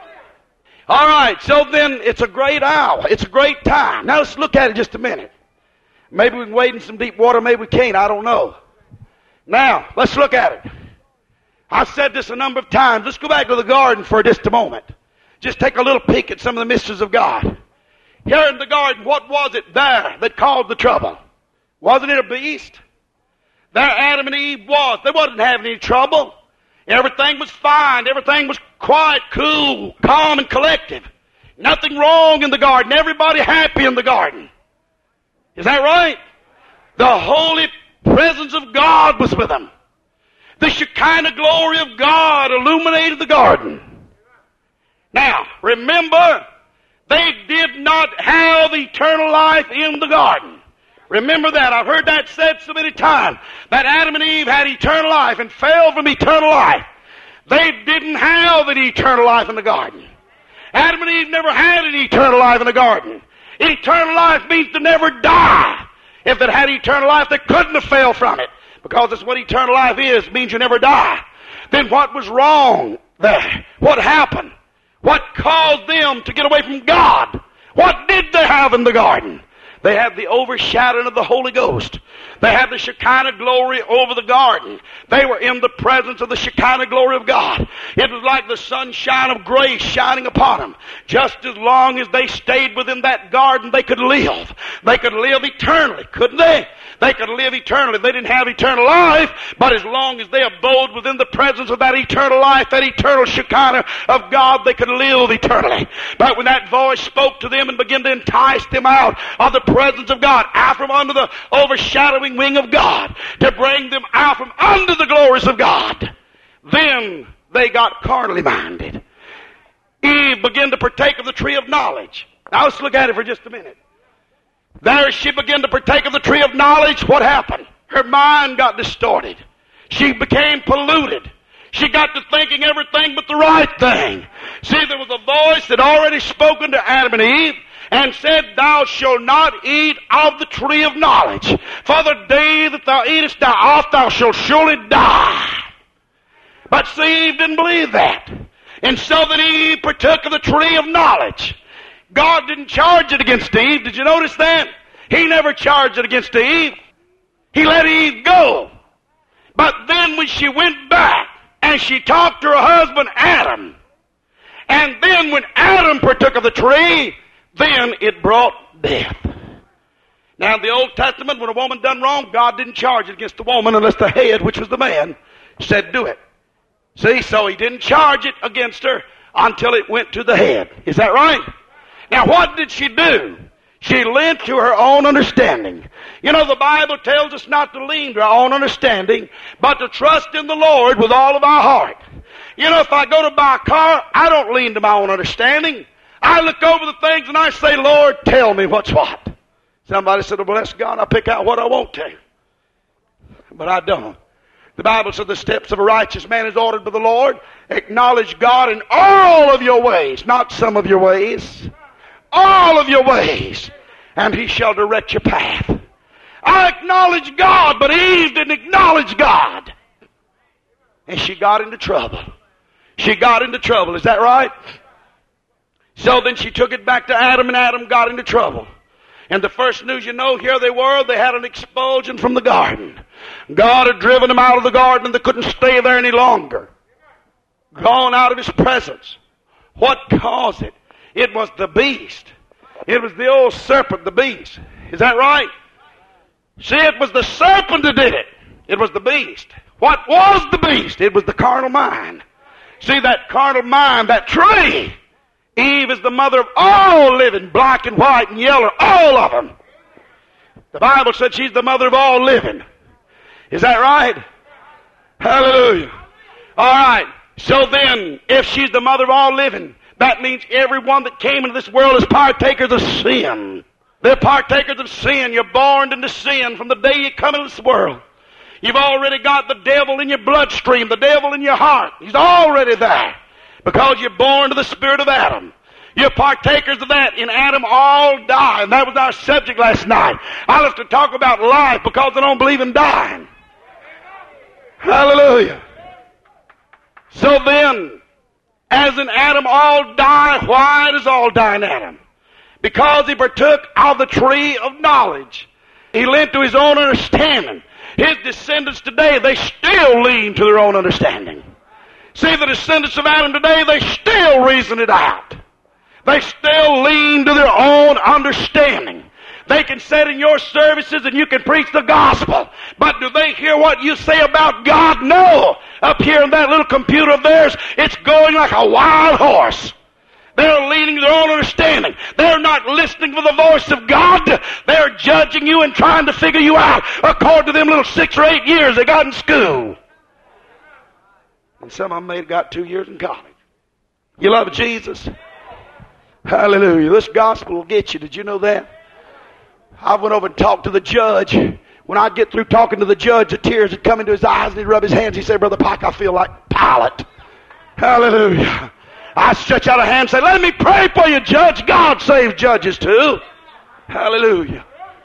All right, so then it's a great hour. It's a great time. Now let's look at it just a minute. Maybe we can wade in some deep water. Maybe we can't. I don't know. Now, let's look at it. I've said this a number of times. Let's go back to the garden for just a moment. Just take a little peek at some of the mysteries of God. Here in the garden, what was it there that caused the trouble? Wasn't it a beast? There Adam and Eve was. They wasn't having any trouble. Everything was fine. Everything was quiet, cool, calm, and collective. Nothing wrong in the garden. Everybody happy in the garden. Is that right? The holy presence of God was with them. The Shekinah glory of God illuminated the garden. Now, remember, they did not have eternal life in the garden. Remember that. I've heard that said so many times, that Adam and Eve had eternal life and fell from eternal life. They didn't have an eternal life in the garden. Adam and Eve never had an eternal life in the garden. Eternal life means to never die. If it had eternal life, they couldn't have fell from it. Because that's what eternal life is. It means you never die. Then what was wrong there? What happened? What caused them to get away from God? What did they have in the garden? They had the overshadowing of the Holy Ghost. They had the Shekinah glory over the garden. They were in the presence of the Shekinah glory of God. It was like the sunshine of grace shining upon them. Just as long as they stayed within that garden, they could live. They could live eternally, couldn't they? They could live eternally. They didn't have eternal life, but as long as they abode within the presence of that eternal life, that eternal Shekinah of God, they could live eternally. But when that voice spoke to them and began to entice them out of the presence of God, out from under the overshadowing wing of God, to bring them out from under the glories of God, then they got carnally minded. Eve began to partake of the tree of knowledge. Now let's look at it for just a minute. There as she began to partake of the tree of knowledge, what happened? Her mind got distorted. She became polluted. She got to thinking everything but the right thing. See, there was a voice that already spoken to Adam and Eve, and said, Thou shalt not eat of the tree of knowledge, for the day that thou eatest thereof thou shalt surely die. But see, Eve didn't believe that. And so that Eve partook of the tree of knowledge. God didn't charge it against Eve. Did you notice that? He never charged it against Eve. He let Eve go. But then when she went back and she talked to her husband Adam, and then when Adam partook of the tree, then it brought death. Now in the Old Testament, when a woman done wrong, God didn't charge it against the woman unless the head, which was the man, said do it. See, so he didn't charge it against her until it went to the head. Is that right? Now what did she do? She leaned to her own understanding. You know, the Bible tells us not to lean to our own understanding, but to trust in the Lord with all of our heart. You know, if I go to buy a car, I don't lean to my own understanding. I look over the things and I say, Lord, tell me what's what. Somebody said, well, bless God, I pick out what I want to. But I don't. The Bible said the steps of a righteous man is ordered by the Lord. Acknowledge God in all of your ways, not some of your ways. All of your ways, and he shall direct your path. I acknowledge God, but Eve didn't acknowledge God. And she got into trouble. She got into trouble. Is that right? So then she took it back to Adam, and Adam got into trouble. And the first news you know, here they were, they had an expulsion from the garden. God had driven them out of the garden, and they couldn't stay there any longer. Gone out of his presence. What caused it? It was the beast. It was the old serpent, the beast. Is that right? See, it was the serpent that did it. It was the beast. What was the beast? It was the carnal mind. See, that carnal mind, that tree. Eve is the mother of all living, black and white and yellow, all of them. The Bible said she's the mother of all living. Is that right? Hallelujah. All right. So then, if she's the mother of all living, that means everyone that came into this world is partakers of sin. They're partakers of sin. You're born into sin from the day you come into this world. You've already got the devil in your bloodstream, the devil in your heart. He's already there because you're born to the spirit of Adam. You're partakers of that. In Adam all die, and that was our subject last night. I love to talk about life because I don't believe in dying. Hallelujah. So then, as in Adam all die, why does all die in Adam? Because he partook of the tree of knowledge. He leaned to his own understanding. His descendants today, they still lean to their own understanding. See, the descendants of Adam today, they still reason it out. They still lean to their own understanding. They can sit in your services and you can preach the gospel. But do they hear what you say about God? No. Up here in that little computer of theirs, it's going like a wild horse. They're leaning to their own understanding. They're not listening for the voice of God. They're judging you and trying to figure you out according to them little six or eight years they got in school. And some of them may have got two years in college. You love Jesus? Hallelujah. This gospel will get you. Did you know that? I went over and talked to the judge. When I'd get through talking to the judge, the tears would come into his eyes and he'd rub his hands. He'd say, Brother Pike, I feel like Pilate. Hallelujah. I stretch out a hand and say, let me pray for you, Judge. God saves judges too. Hallelujah.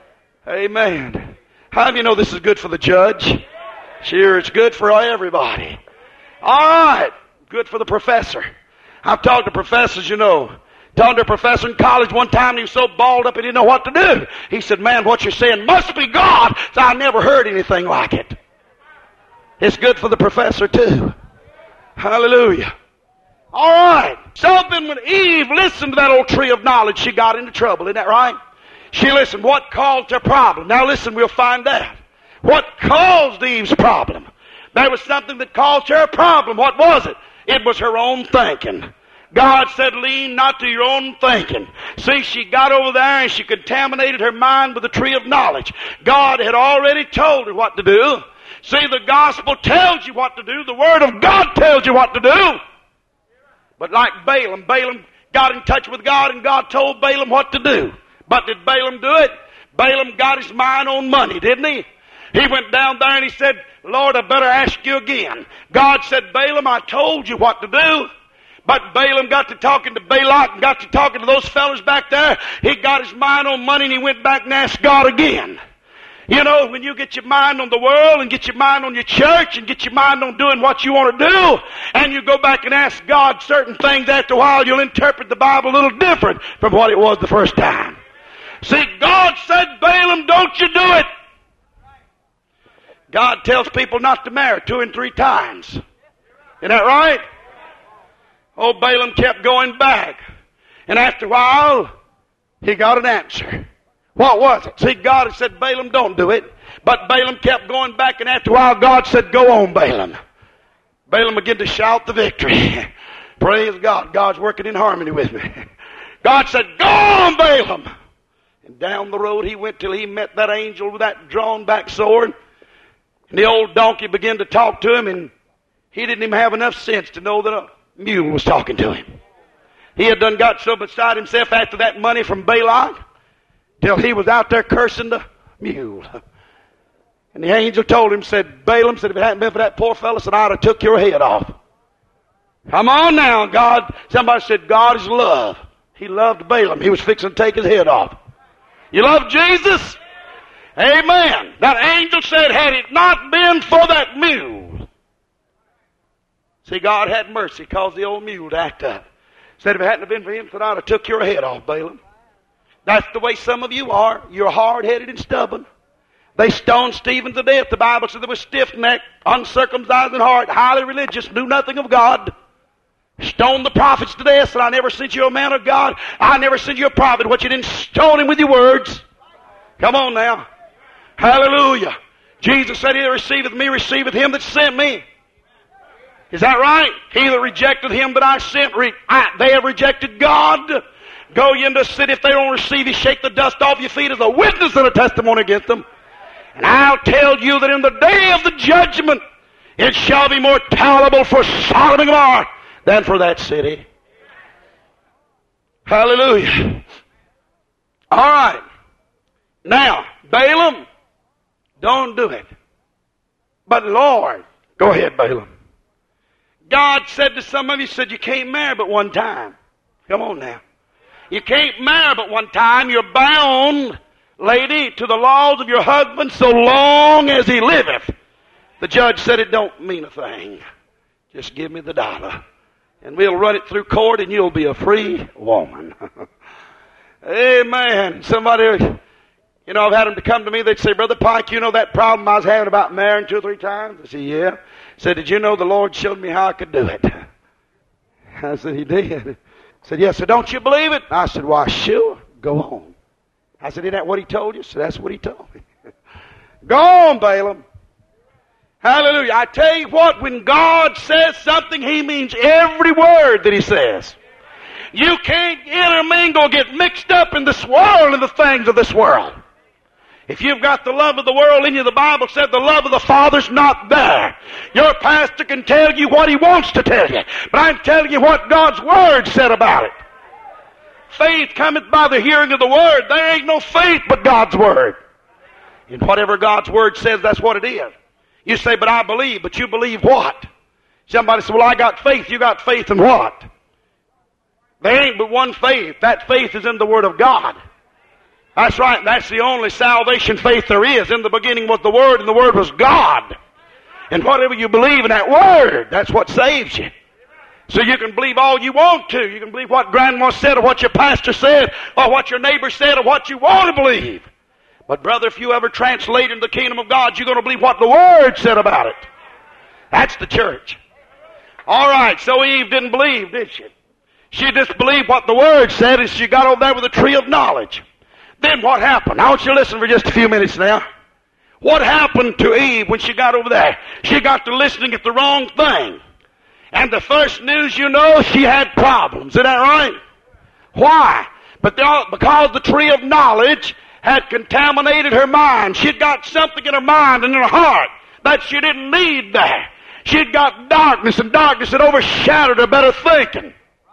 Amen. How do you know this is good for the judge? Sure, it's good for everybody. All right. Good for the professor. I've talked to professors, you know. Talked to a professor in college one time, and he was so balled up he didn't know what to do. He said, man, what you're saying must be God. So I never heard anything like it. It's good for the professor too. Hallelujah. All right. So then when Eve listened to that old tree of knowledge, she got into trouble. Isn't that right? She listened. What caused her problem? Now listen, we'll find out. What caused Eve's problem? There was something that caused her problem. What was it? It was her own thinking. God said, lean not to your own thinking. See, she got over there and she contaminated her mind with the tree of knowledge. God had already told her what to do. See, the gospel tells you what to do. The word of God tells you what to do. But like Balaam, Balaam got in touch with God and God told Balaam what to do. But did Balaam do it? Balaam got his mind on money, didn't he? He went down there and he said, Lord, I better ask you again. God said, Balaam, I told you what to do. But Balaam got to talking to Balak and got to talking to those fellas back there. He got his mind on money and he went back and asked God again. You know, when you get your mind on the world and get your mind on your church and get your mind on doing what you want to do, and you go back and ask God certain things, after a while you'll interpret the Bible a little different from what it was the first time. See, God said, Balaam, don't you do it. God tells people not to marry two and three times. Isn't that right? Oh, Balaam kept going back. And after a while, he got an answer. What was it? See, God had said, Balaam, don't do it. But Balaam kept going back, and after a while, God said, go on, Balaam. Balaam began to shout the victory. Praise God. God's working in harmony with me. God said, go on, Balaam. And down the road he went till he met that angel with that drawn back sword. And the old donkey began to talk to him, and he didn't even have enough sense to know that a mule was talking to him. He had done got so beside himself after that money from Balak till he was out there cursing the mule. And the angel told him, said, Balaam said, if it hadn't been for that poor fellow, said, I'd have took your head off. Come on now, God. Somebody said, God is love. He loved Balaam. He was fixing to take his head off. You love Jesus? Amen. That angel said, had it not been for that mule. See, God had mercy, caused the old mule to act up. Said, if it hadn't been for him, said, I'd have took your head off, Balaam. That's the way some of you are. You're hard-headed and stubborn. They stoned Stephen to death. The Bible said they were stiff-necked, uncircumcised in heart, highly religious, knew nothing of God. Stoned the prophets to death. Said, I never sent you a man of God. I never sent you a prophet. What you didn't stone him with your words. Come on now. Hallelujah. Jesus said, he that receiveth me receiveth him that sent me. Is that right? He that rejected him that I sent, re- I, they have rejected God. Go ye into the city. If they don't receive you, shake the dust off your feet as a witness and a testimony against them. And I'll tell you that in the day of the judgment, it shall be more tolerable for Sodom and Gomorrah than for that city. Hallelujah. All right. Now, Balaam, don't do it. But Lord, go ahead, Balaam. God said to some of you, said you can't marry but one time. Come on now. You can't marry but one time. You're bound, lady, to the laws of your husband so long as he liveth. The judge said it don't mean a thing. Just give me the dollar. And we'll run it through court and you'll be a free woman. Amen. Somebody, you know, I've had them to come to me. They'd say, Brother Pike, you know that problem I was having about marrying two or three times? I said, yeah. Said, did you know the Lord showed me how I could do it? I said, he did. Said, yes. So don't you believe it? I said, why, sure. Go on. I said, isn't that what he told you? So that's what he told me. Go on, Balaam. Hallelujah. I tell you what, when God says something, he means every word that he says. You can't intermingle, get mixed up in this world and the things of this world. If you've got the love of the world in you, the Bible said the love of the Father's not there. Your pastor can tell you what he wants to tell you, but I'm telling you what God's Word said about it. Faith cometh by the hearing of the Word. There ain't no faith but God's Word. And whatever God's Word says, that's what it is. You say, but I believe, but you believe what? Somebody said, well, I got faith. You got faith in what? There ain't but one faith. That faith is in the Word of God. That's right. That's the only salvation faith there is. In the beginning was the Word, and the Word was God. And whatever you believe in that Word, that's what saves you. So you can believe all you want to. You can believe what grandma said, or what your pastor said, or what your neighbor said, or what you want to believe. But brother, if you ever translate into the kingdom of God, you're going to believe what the Word said about it. That's the church. All right, so Eve didn't believe, did she? She just believed what the Word said, and she got over there with the tree of knowledge. Then what happened? I want you to listen for just a few minutes now. What happened to Eve when she got over there? She got to listening at the wrong thing. And the first news you know, she had problems. Isn't that right? Why? But because the tree of knowledge had contaminated her mind. She'd got something in her mind and in her heart that she didn't need there. She'd got darkness, and darkness had overshadowed her better thinking.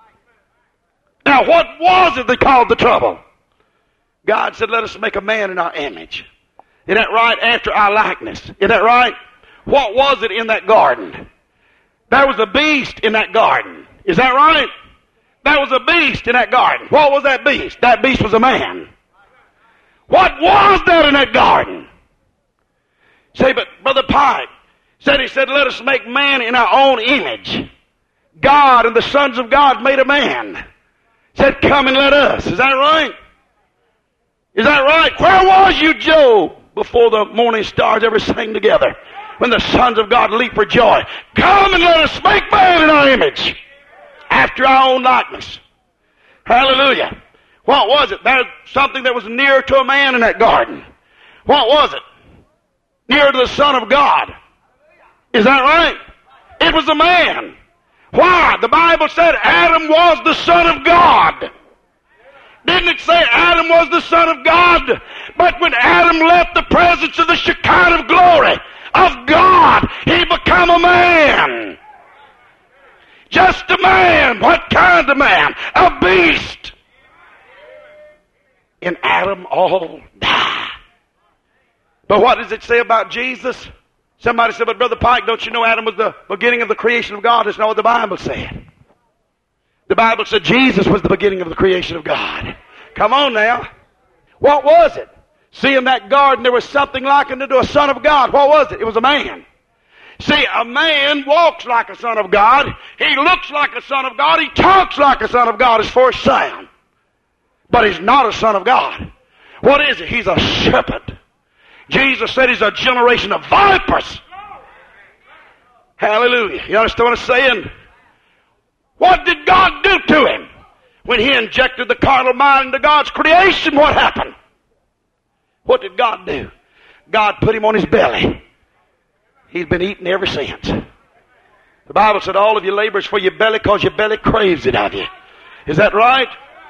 Now, what was it that caused the trouble? God said, let us make a man in our image. Isn't that right? After our likeness. Isn't that right? What was it in that garden? There was a beast in that garden. Is that right? There was a beast in that garden. What was that beast? That beast was a man. What was there in that garden? Say, but Brother Pike said, he said, let us make man in our own image. God and the sons of God made a man. Said, come and let us. Is that right? Is that right? Where was you, Job, before the morning stars ever sang together? When the sons of God leap for joy. Come and let us make man in our image. After our own likeness. Hallelujah. What was it? There's something that was near to a man in that garden. What was it? Near to the Son of God. Is that right? It was a man. Why? The Bible said Adam was the Son of God. Didn't it say Adam was the Son of God? But when Adam left the presence of the Shekinah glory of God, he became a man. Just a man. What kind of man? A beast. In Adam all die. But what does it say about Jesus? Somebody said, but Brother Pike, don't you know Adam was the beginning of the creation of God? That's not what the Bible said. The Bible said Jesus was the beginning of the creation of God. Come on now. What was it? See, in that garden there was something likened unto a son of God. What was it? It was a man. See, a man walks like a son of God. He looks like a son of God. He talks like a son of God as far as sound. But he's not a son of God. What is he? He's a serpent. Jesus said he's a generation of vipers. Hallelujah. You understand what I'm saying? What did God do to him? When he injected the carnal mind into God's creation, what happened? What did God do? God put him on his belly. He's been eating ever since. The Bible said all of you labors for your belly because your belly craves it of you. Is that right?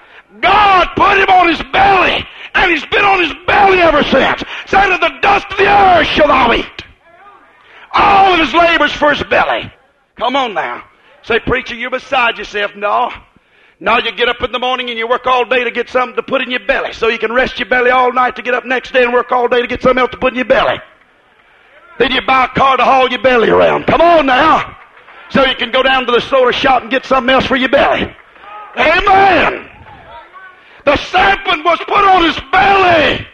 God put him on his belly, and he's been on his belly ever since. Said, of the dust of the earth shall thou eat. All of his labors for his belly. Come on now. Say, preacher, you're beside yourself. No. No, you get up in the morning and you work all day to get something to put in your belly, so you can rest your belly all night to get up next day and work all day to get something else to put in your belly. Then you buy a car to haul your belly around. Come on now. So you can go down to the soda shop and get something else for your belly. Amen. The serpent was put on his belly.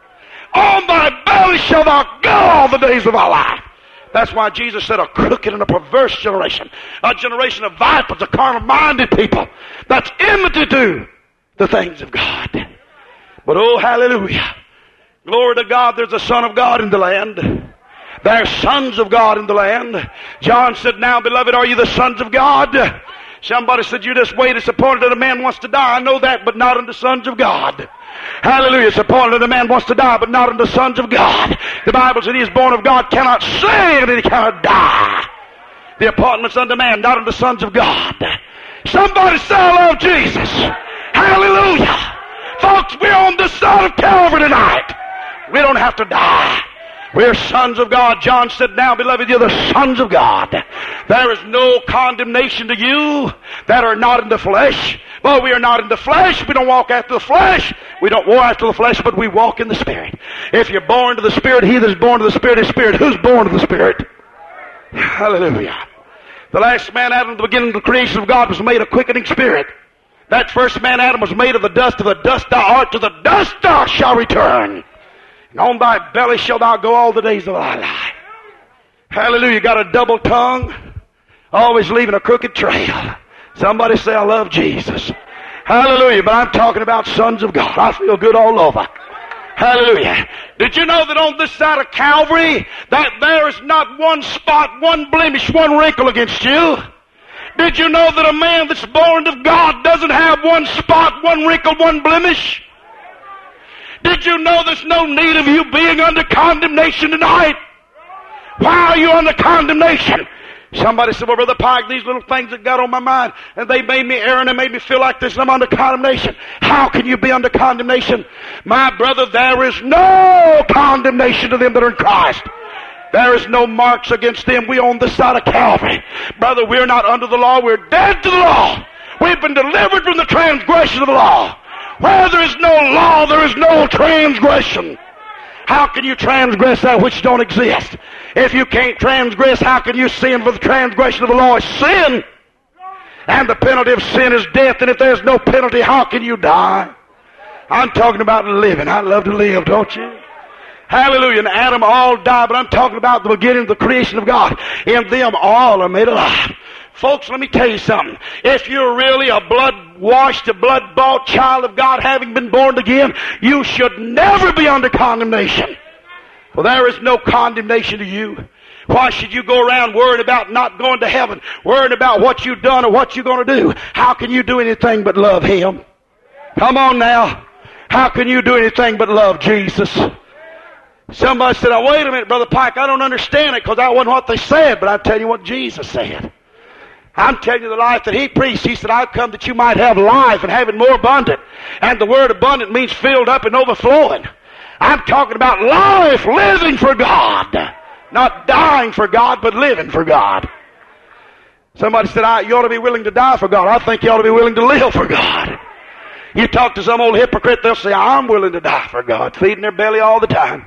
On thy belly shall thou go all the days of thy life. That's why Jesus said a crooked and a perverse generation. A generation of vipers, a carnal-minded people. That's enmity to the things of God. But oh, hallelujah. Glory to God, there's a Son of God in the land. There's sons of God in the land. John said, now, beloved, are you the sons of God? Somebody said, you just wait. It's appointed that a man wants to die. I know that, but not unto sons of God. Hallelujah. It's appointed that a man wants to die, but not unto sons of God. The Bible said he is born of God, cannot sin, and he cannot die. The appointments unto man, not unto sons of God. Somebody say, I love Jesus. Hallelujah. Folks, we're on the side of Calvary tonight. We don't have to die. We're sons of God. John said, now, beloved, you're the sons of God. There is no condemnation to you that are not in the flesh. Well, we are not in the flesh. We don't walk after the flesh. We don't war after the flesh, but we walk in the Spirit. If you're born to the Spirit, he that is born to the Spirit is Spirit. Who's born to the Spirit? Hallelujah. The last man, Adam, at the beginning of the creation of God, was made a quickening spirit. That first man, Adam, was made of the dust. Of the dust thou art, to the dust thou shalt return. And on thy belly shalt thou go all the days of thy life. Hallelujah. Got a double tongue, always leaving a crooked trail. Somebody say, I love Jesus. Hallelujah. But I'm talking about sons of God. I feel good all over. Hallelujah. Did you know that on this side of Calvary, that there is not one spot, one blemish, one wrinkle against you? Did you know that a man that's born of God doesn't have one spot, one wrinkle, one blemish? Did you know there's no need of you being under condemnation tonight? Why are you under condemnation? Somebody said, well, Brother Pike, these little things that got on my mind, and they made me err, and they made me feel like this, and I'm under condemnation. How can you be under condemnation? My brother, there is no condemnation to them that are in Christ. There is no marks against them. We're on the side of Calvary. Brother, we're not under the law. We're dead to the law. We've been delivered from the transgression of the law. Where there is no law, there is no transgression. How can you transgress that which don't exist? If you can't transgress, how can you sin? For the transgression of the law is sin. And the penalty of sin is death, and if there's no penalty, how can you die? I'm talking about living. I love to live, don't you? Hallelujah. And Adam all died, but I'm talking about the beginning of the creation of God. In them all are made alive. Folks, let me tell you something. If you're really a blood-washed, a blood-bought child of God, having been born again, you should never be under condemnation. Well, there is no condemnation to you. Why should you go around worrying about not going to heaven, worrying about what you've done or what you're going to do? How can you do anything but love Him? Come on now. How can you do anything but love Jesus? Somebody said, oh, wait a minute, Brother Pike, I don't understand it because that wasn't what they said, but I'll tell you what Jesus said. I'm telling you the life that He preached. He said, I've come that you might have life and have it more abundant. And the word abundant means filled up and overflowing. I'm talking about life, living for God. Not dying for God, but living for God. Somebody said, I, you ought to be willing to die for God. I think you ought to be willing to live for God. You talk to some old hypocrite, they'll say, I'm willing to die for God, feeding their belly all the time.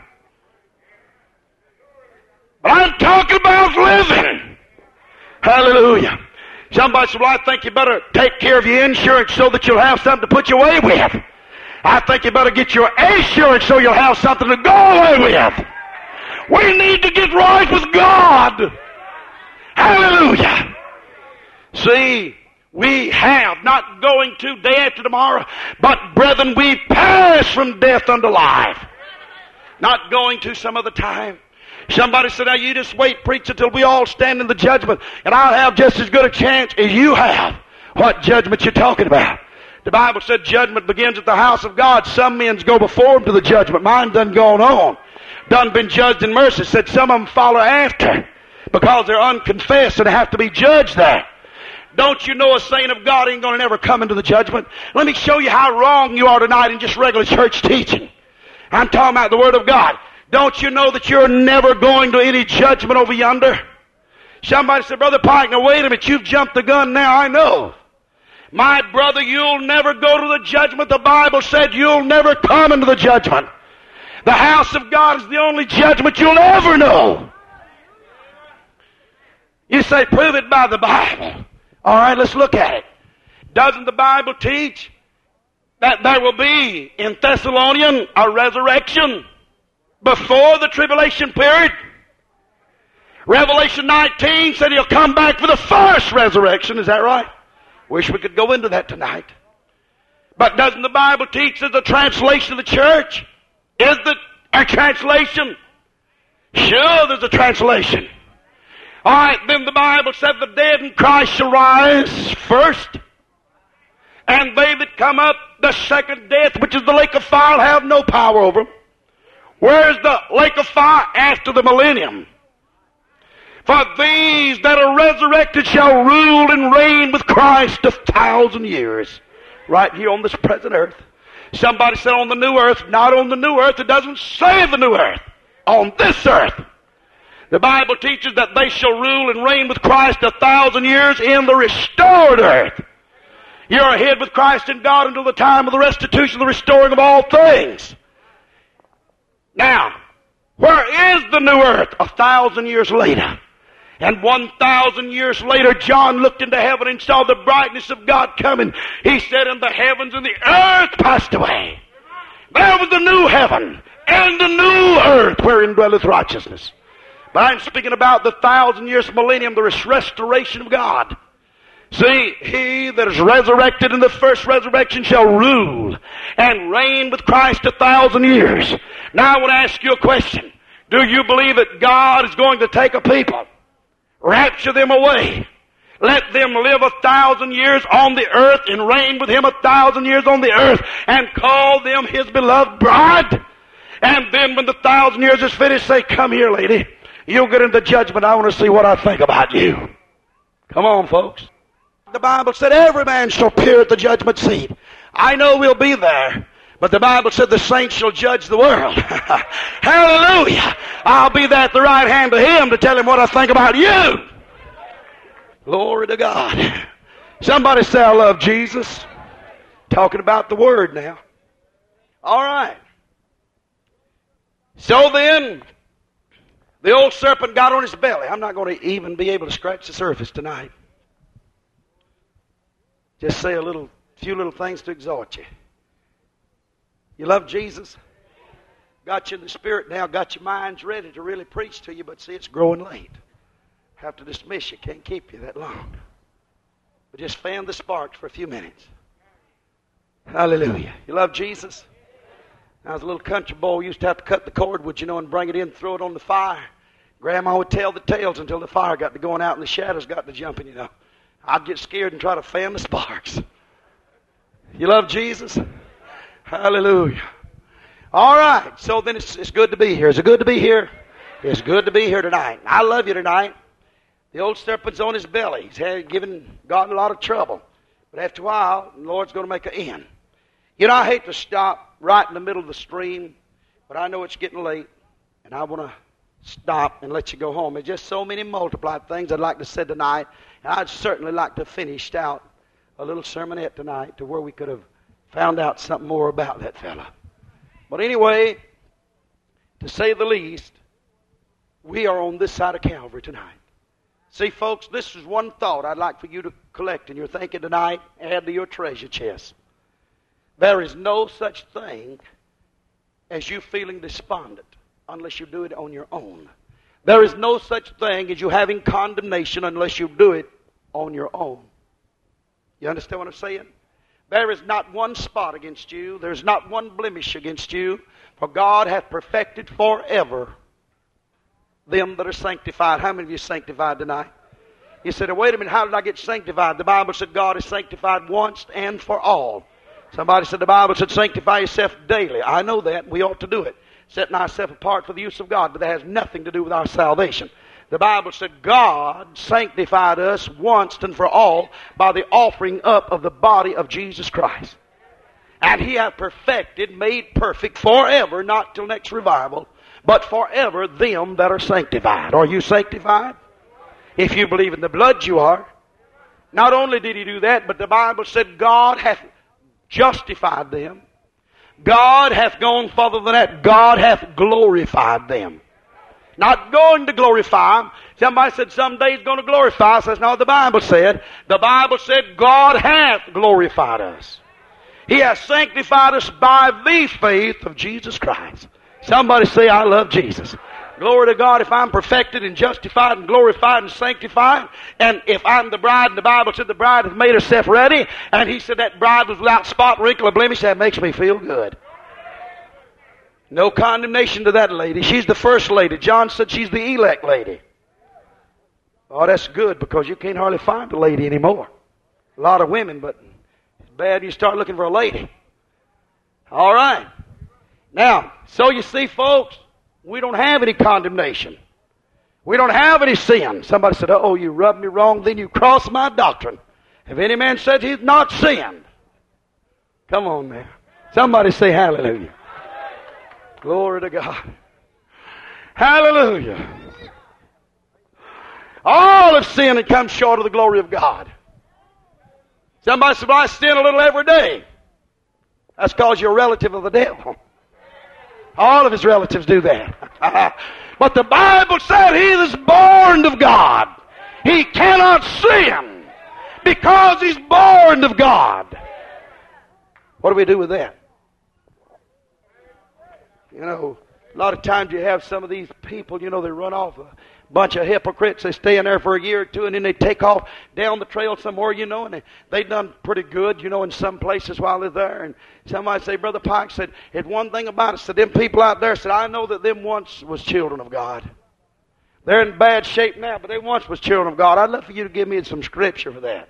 But I'm talking about living. Hallelujah. Somebody said, well, I think you better take care of your insurance so that you'll have something to put you away with. I think you better get your assurance so you'll have something to go away with. We need to get right with God. Hallelujah. See, we have, not going to day after tomorrow, but brethren, we pass from death unto life. Not going to some other time. Somebody said, now you just wait, preach, until we all stand in the judgment, and I'll have just as good a chance as you have. What judgment you talking about? The Bible said judgment begins at the house of God. Some men go before Him to the judgment. Mine done gone on. Done been judged in mercy. Said some of them follow after because they're unconfessed and have to be judged there. Don't you know a saint of God ain't going to never come into the judgment? Let me show you how wrong you are tonight in just regular church teaching. I'm talking about the Word of God. Don't you know that you're never going to any judgment over yonder? Somebody said, Brother Pike, now wait a minute, you've jumped the gun now, I know. My brother, you'll never go to the judgment. The Bible said you'll never come into the judgment. The house of God is the only judgment you'll ever know. You say, prove it by the Bible. All right, let's look at it. Doesn't the Bible teach that there will be in Thessalonian a resurrection before the tribulation period? Revelation nineteen said He'll come back for the first resurrection. Is that right? Wish we could go into that tonight. But doesn't the Bible teach there's a translation of the church? Is there a translation? Sure, there's a translation. All right, then the Bible said the dead in Christ shall rise first, and they that come up the second death, which is the lake of fire, will have no power over them. Where's the lake of fire? After the millennium. For these that are resurrected shall rule and reign with Christ a thousand years. Right here on this present earth. Somebody said on the new earth. Not on the new earth. It doesn't say the new earth. On this earth. The Bible teaches that they shall rule and reign with Christ a thousand years in the restored earth. You're ahead with Christ and God until the time of the restitution, the restoring of all things. Now, where is the new earth? A thousand years later. And one thousand years later, John looked into heaven and saw the brightness of God coming. He said, and the heavens and the earth passed away. There was the new heaven and the new earth wherein dwelleth righteousness. But I'm speaking about the thousand years millennium, the restoration of God. See, he that is resurrected in the first resurrection shall rule and reign with Christ a thousand years. Now I want to ask you a question. Do you believe that God is going to take a people, rapture them away, let them live a thousand years on the earth and reign with Him a thousand years on the earth and call them His beloved bride? And then when the thousand years is finished, say, come here, lady. You'll get into judgment. I want to see what I think about you. Come on, folks. The Bible said every man shall appear at the judgment seat. I know we'll be there, but the Bible said the saints shall judge the world. Hallelujah. I'll be there at the right hand of Him to tell Him what I think about you. Glory to God. Somebody say, I love Jesus. Talking about the Word now. All right. So then, the old serpent got on his belly. I'm not going to even be able to scratch the surface tonight. Just say a little, few little things to exhort you. You love Jesus? Got you in the Spirit now, got your minds ready to really preach to you, but see, it's growing late. Have to dismiss you. Can't keep you that long. But just fan the sparks for a few minutes. Hallelujah. You love Jesus? I was a little country boy. We used to have to cut the cordwood, you know, and bring it in, throw it on the fire. Grandma would tell the tales until the fire got to going out and the shadows got to jumping, you know. I'd get scared and try to fan the sparks. You love Jesus? Hallelujah. All right. So then it's, it's good to be here. Is it good to be here? It's good to be here tonight. I love you tonight. The old serpent's on his belly. He's had, given God a lot of trouble. But after a while, the Lord's going to make an end. You know, I hate to stop right in the middle of the stream, but I know it's getting late, and I want to stop and let you go home. There's just so many multiplied things I'd like to say tonight, and I'd certainly like to finish out a little sermonette tonight to where we could have found out something more about that fella. But anyway, to say the least, we are on this side of Calvary tonight. See, folks, this is one thought I'd like for you to collect in your thinking tonight, add to your treasure chest. There is no such thing as you feeling despondent unless you do it on your own. There is no such thing as you having condemnation unless you do it on your own. You understand what I'm saying? There is not one spot against you. There is not one blemish against you. For God hath perfected forever them that are sanctified. How many of you are sanctified tonight? You said, wait a minute, how did I get sanctified? The Bible said God is sanctified once and for all. Somebody said the Bible said sanctify yourself daily. I know that. We ought to do it. Setting ourselves apart for the use of God. But that has nothing to do with our salvation. The Bible said God sanctified us once and for all by the offering up of the body of Jesus Christ. And He hath perfected, made perfect forever, not till next revival, but forever them that are sanctified. Are you sanctified? If you believe in the blood, you are. Not only did He do that, but the Bible said God hath justified them. God hath gone further than that. God hath glorified them. Not going to glorify them. Somebody said someday He's going to glorify us. That's not what the Bible said. The Bible said God hath glorified us. He has sanctified us by the faith of Jesus Christ. Somebody say, I love Jesus. Glory to God. If I'm perfected and justified and glorified and sanctified, and if I'm the bride, and the Bible said the bride has made herself ready, and He said that bride was without spot, wrinkle, or blemish, that makes me feel good. No condemnation to that lady. She's the first lady. John said she's the elect lady. Oh, that's good, because you can't hardly find a lady anymore. A lot of women, but it's bad you start looking for a lady. All right. Now, so you see, folks, we don't have any condemnation. We don't have any sin. Somebody said, oh, you rubbed me wrong, then you crossed my doctrine. If any man said he's not sinned. Come on now. Somebody say hallelujah. Glory to God. Hallelujah. All have sinned and come short of the glory of God. Somebody said, well, I sin a little every day. That's because you're a relative of the devil. All of his relatives do that. But the Bible said he is born of God. He cannot sin because he's born of God. What do we do with that? You know, a lot of times you have some of these people, you know, they run off a bunch of hypocrites. They stay in there for a year or two, and then they take off down the trail somewhere, you know, and they, they've done pretty good, you know, in some places while they're there. And somebody say, Brother Pike said, it's one thing about it, said, them people out there said, I know that them once was children of God. They're in bad shape now, but they once was children of God. I'd love for you to give me some scripture for that.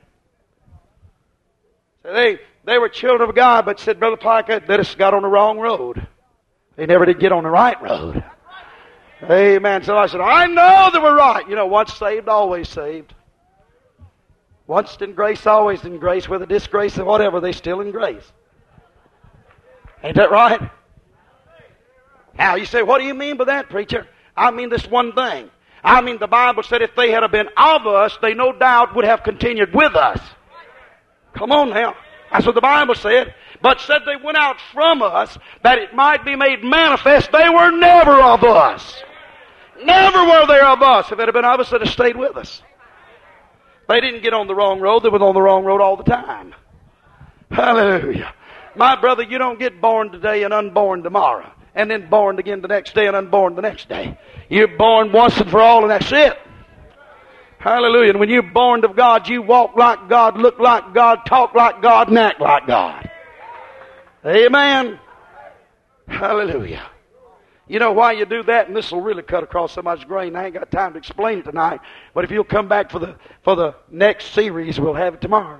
So they, they were children of God, but said, Brother Pike, they just got on the wrong road. They never did get on the right road. Amen. So I said, I know they were right. You know, once saved, always saved. Once in grace, always in grace. Whether disgrace or whatever, they still in grace. Ain't that right? Now, you say, what do you mean by that, preacher? I mean this one thing. I mean, the Bible said if they had been of us, they no doubt would have continued with us. Come on now. That's what the Bible said. But said they went out from us, that it might be made manifest they were never of us. Never were they of us. If it had been of us, they'd have stayed with us. They didn't get on the wrong road. They were on the wrong road all the time. Hallelujah. My brother, you don't get born today and unborn tomorrow, and then born again the next day and unborn the next day. You're born once and for all, and that's it. Hallelujah. And when you're born of God, you walk like God, look like God, talk like God, and act like God. Amen. Hallelujah. You know why you do that? And this will really cut across somebody's grain. I ain't got time to explain it tonight. But if you'll come back for the for the next series, we'll have it tomorrow.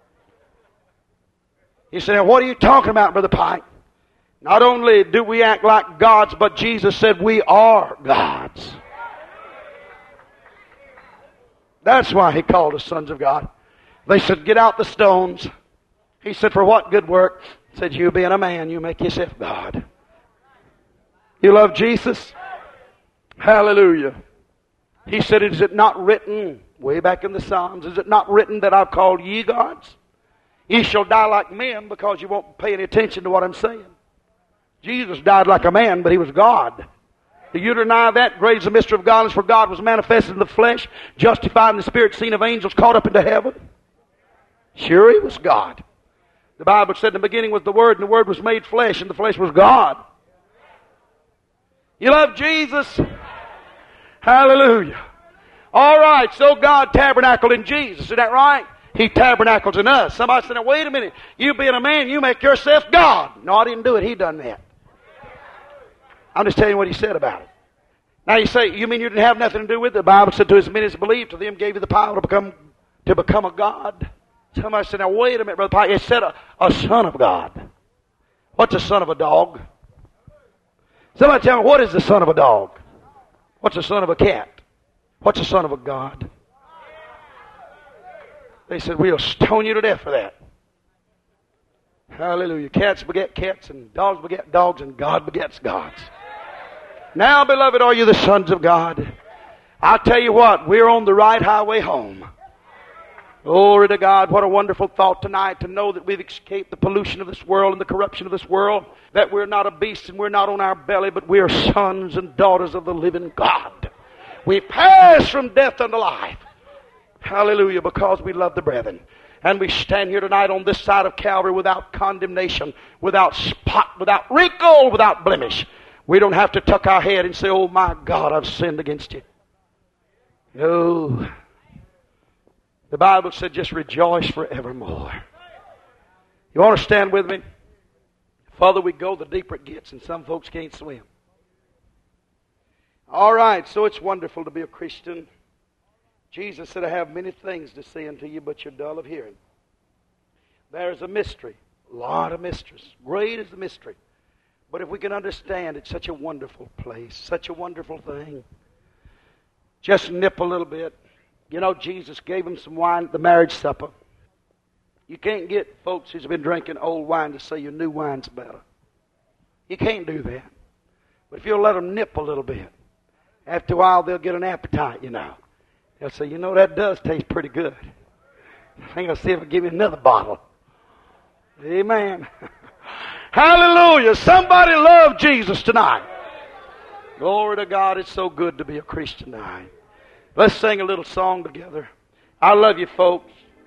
You say, now, what are you talking about, Brother Pike? Not only do we act like gods, but Jesus said we are gods. That's why He called us sons of God. They said, get out the stones. He said, for what good work? He said, you being a man, you make yourself God. You love Jesus? Hallelujah. He said, is it not written, way back in the Psalms, is it not written that I've called ye gods? Ye shall die like men, because you won't pay any attention to what I'm saying. Jesus died like a man, but He was God. Do you deny that? Great is the mystery of godliness, for God was manifested in the flesh, justified in the spirit, seen of angels, caught up into heaven. Sure, He was God. The Bible said in the beginning was the Word, and the Word was made flesh, and the flesh was God. You love Jesus? Hallelujah. All right, so God tabernacled in Jesus. Is that right? He tabernacles in us. Somebody said, now wait a minute. You being a man, you make yourself God. No, I didn't do it. He done that. I'm just telling you what He said about it. Now you say, you mean you didn't have nothing to do with it? The Bible said, to as many as believe, to them gave you the power to become to become a God. Somebody said, now wait a minute, Brother Pike. It said a, a son of God. What's a son of a dog? Somebody tell me, what is the son of a dog? What's the son of a cat? What's the son of a God? They said, we'll stone you to death for that. Hallelujah. Cats beget cats, and dogs beget dogs, and God begets gods. Now, beloved, are you the sons of God? I'll tell you what, we're on the right highway home. Glory to God. What a wonderful thought tonight to know that we've escaped the pollution of this world and the corruption of this world, that we're not a beast and we're not on our belly, but we are sons and daughters of the living God. We pass from death unto life. Hallelujah, because we love the brethren. And we stand here tonight on this side of Calvary without condemnation, without spot, without wrinkle, without blemish. We don't have to tuck our head and say, oh my God, I've sinned against you. No. The Bible said just rejoice forevermore. You want to stand with me? Father, we go the deeper it gets, and some folks can't swim. All right, so it's wonderful to be a Christian. Jesus said, I have many things to say unto you, but you're dull of hearing. There's a mystery, a lot of mysteries. Great is the mystery. But if we can understand, it's such a wonderful place, such a wonderful thing. Just nip a little bit. You know, Jesus gave them some wine at the marriage supper. You can't get folks who's been drinking old wine to say your new wine's better. You can't do that. But if you'll let them nip a little bit, after a while they'll get an appetite, you know. They'll say, you know, that does taste pretty good. I think I'll see if I'll give you another bottle. Amen. Hallelujah. Somebody love Jesus tonight. Glory to God. It's so good to be a Christian tonight. Let's sing a little song together. I love you, folks.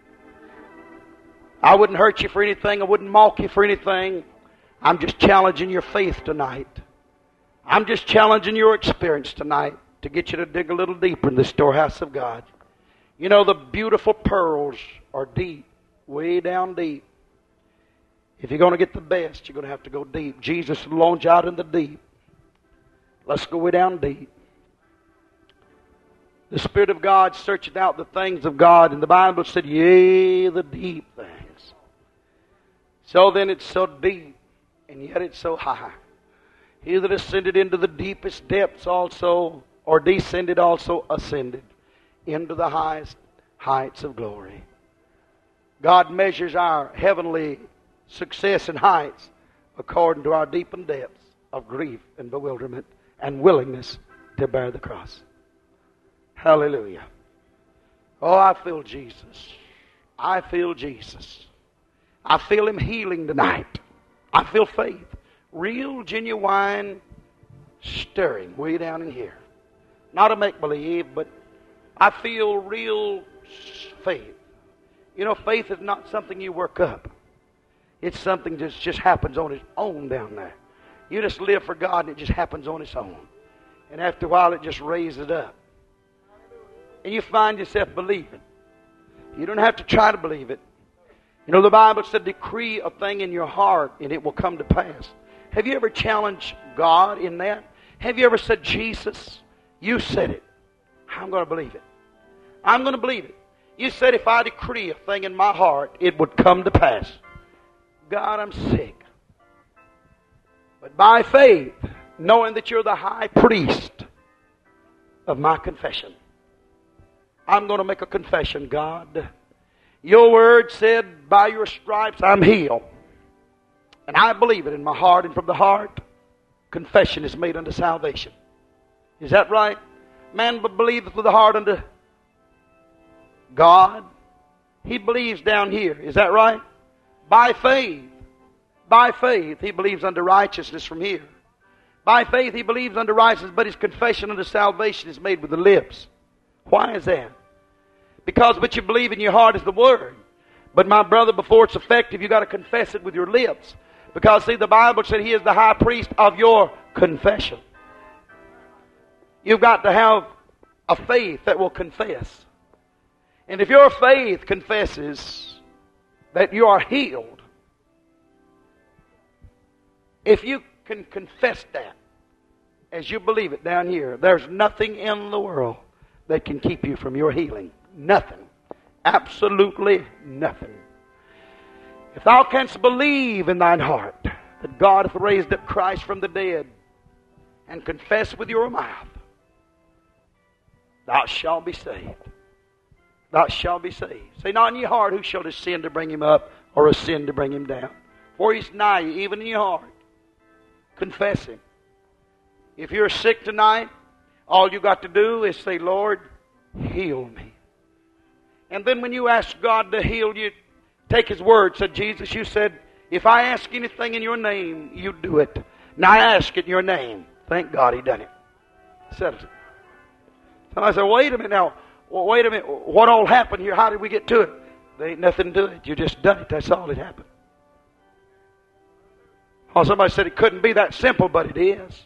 I wouldn't hurt you for anything. I wouldn't mock you for anything. I'm just challenging your faith tonight. I'm just challenging your experience tonight to get you to dig a little deeper in the storehouse of God. You know, the beautiful pearls are deep, way down deep. If you're going to get the best, you're going to have to go deep. Jesus will launch out in the deep. Let's go way down deep. The Spirit of God searching out the things of God, and the Bible said, yea, the deep things. So then it's so deep, and yet it's so high. He that ascended into the deepest depths also, or descended also, ascended into the highest heights of glory. God measures our heavenly success and heights according to our deepened depths of grief and bewilderment and willingness to bear the cross. Hallelujah. Oh, I feel Jesus. I feel Jesus. I feel Him healing tonight. I feel faith. Real, genuine stirring way down in here. Not a make-believe, but I feel real Faith. You know, faith is not something you work up. It's something that just happens on its own down there. You just live for God and it just happens on its own. And after a while it just raises up. And you find yourself believing. You don't have to try to believe it. You know, the Bible said, decree a thing in your heart and it will come to pass. Have you ever challenged God in that? Have you ever said, Jesus, you said it. I'm going to believe it. I'm going to believe it. You said if I decree a thing in my heart, it would come to pass. God, I'm sick. But by faith, knowing that you're the high priest of my confession, I'm going to make a confession, God. Your word said, by your stripes I'm healed. And I believe it in my heart, and from the heart, confession is made unto salvation. Is that right? Man believeth with the heart unto God. He believes down here. Is that right? By faith. By faith, he believes unto righteousness from here. By faith, he believes unto righteousness, but his confession unto salvation is made with the lips. Why is that? Because what you believe in your heart is the Word. But my brother, before it's effective, you've got to confess it with your lips. Because, see, the Bible said he is the high priest of your confession. You've got to have a faith that will confess. And if your faith confesses that you are healed, if you can confess that as you believe it down here, there's nothing in the world that can keep you from your healing. Nothing. Absolutely nothing. If thou canst believe in thine heart that God hath raised up Christ from the dead, and confess with your mouth, thou shalt be saved. Thou shalt be saved. Say not in your heart, who shall descend to bring him up, or ascend to bring him down? For he's nigh you, even in your heart. Confess him. If you're sick tonight, all you got to do is say, Lord, heal me. And then when you ask God to heal you, take his word. Said Jesus, you said, if I ask anything in your name, you do it. Now I ask it in your name. Thank God he done it. Settles it. Somebody said, wait a minute now. Well, wait a minute. What all happened here? How did we get to it? There ain't nothing to it. You just done it. That's all that happened. Oh, somebody said it couldn't be that simple, but it is.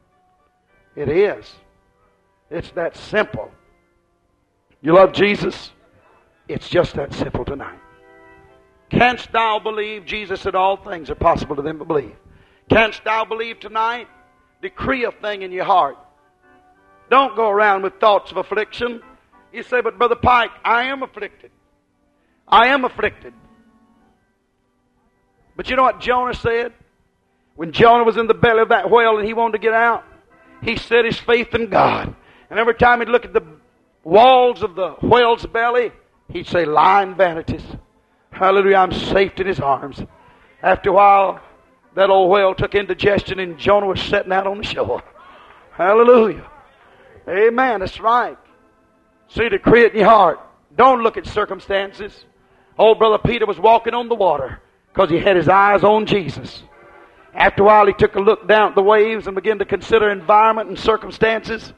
It is. It's that simple. You love Jesus? It's just that simple tonight. Canst thou believe? Jesus said all things are possible to them that believe. Canst thou believe tonight? Decree a thing in your heart. Don't go around with thoughts of affliction. You say, but Brother Pike, I am afflicted. I am afflicted. But you know what Jonah said? When Jonah was in the belly of that whale and he wanted to get out, he set his faith in God. And every time he'd look at the walls of the whale's belly, he'd say, lying vanities. Hallelujah, I'm safe in his arms. After a while, that old whale took indigestion and Jonah was sitting out on the shore. Hallelujah. Amen, that's right. See, decree it in your heart. Don't look at circumstances. Old Brother Peter was walking on the water because he had his eyes on Jesus. After a while, he took a look down at the waves and began to consider environment and circumstances.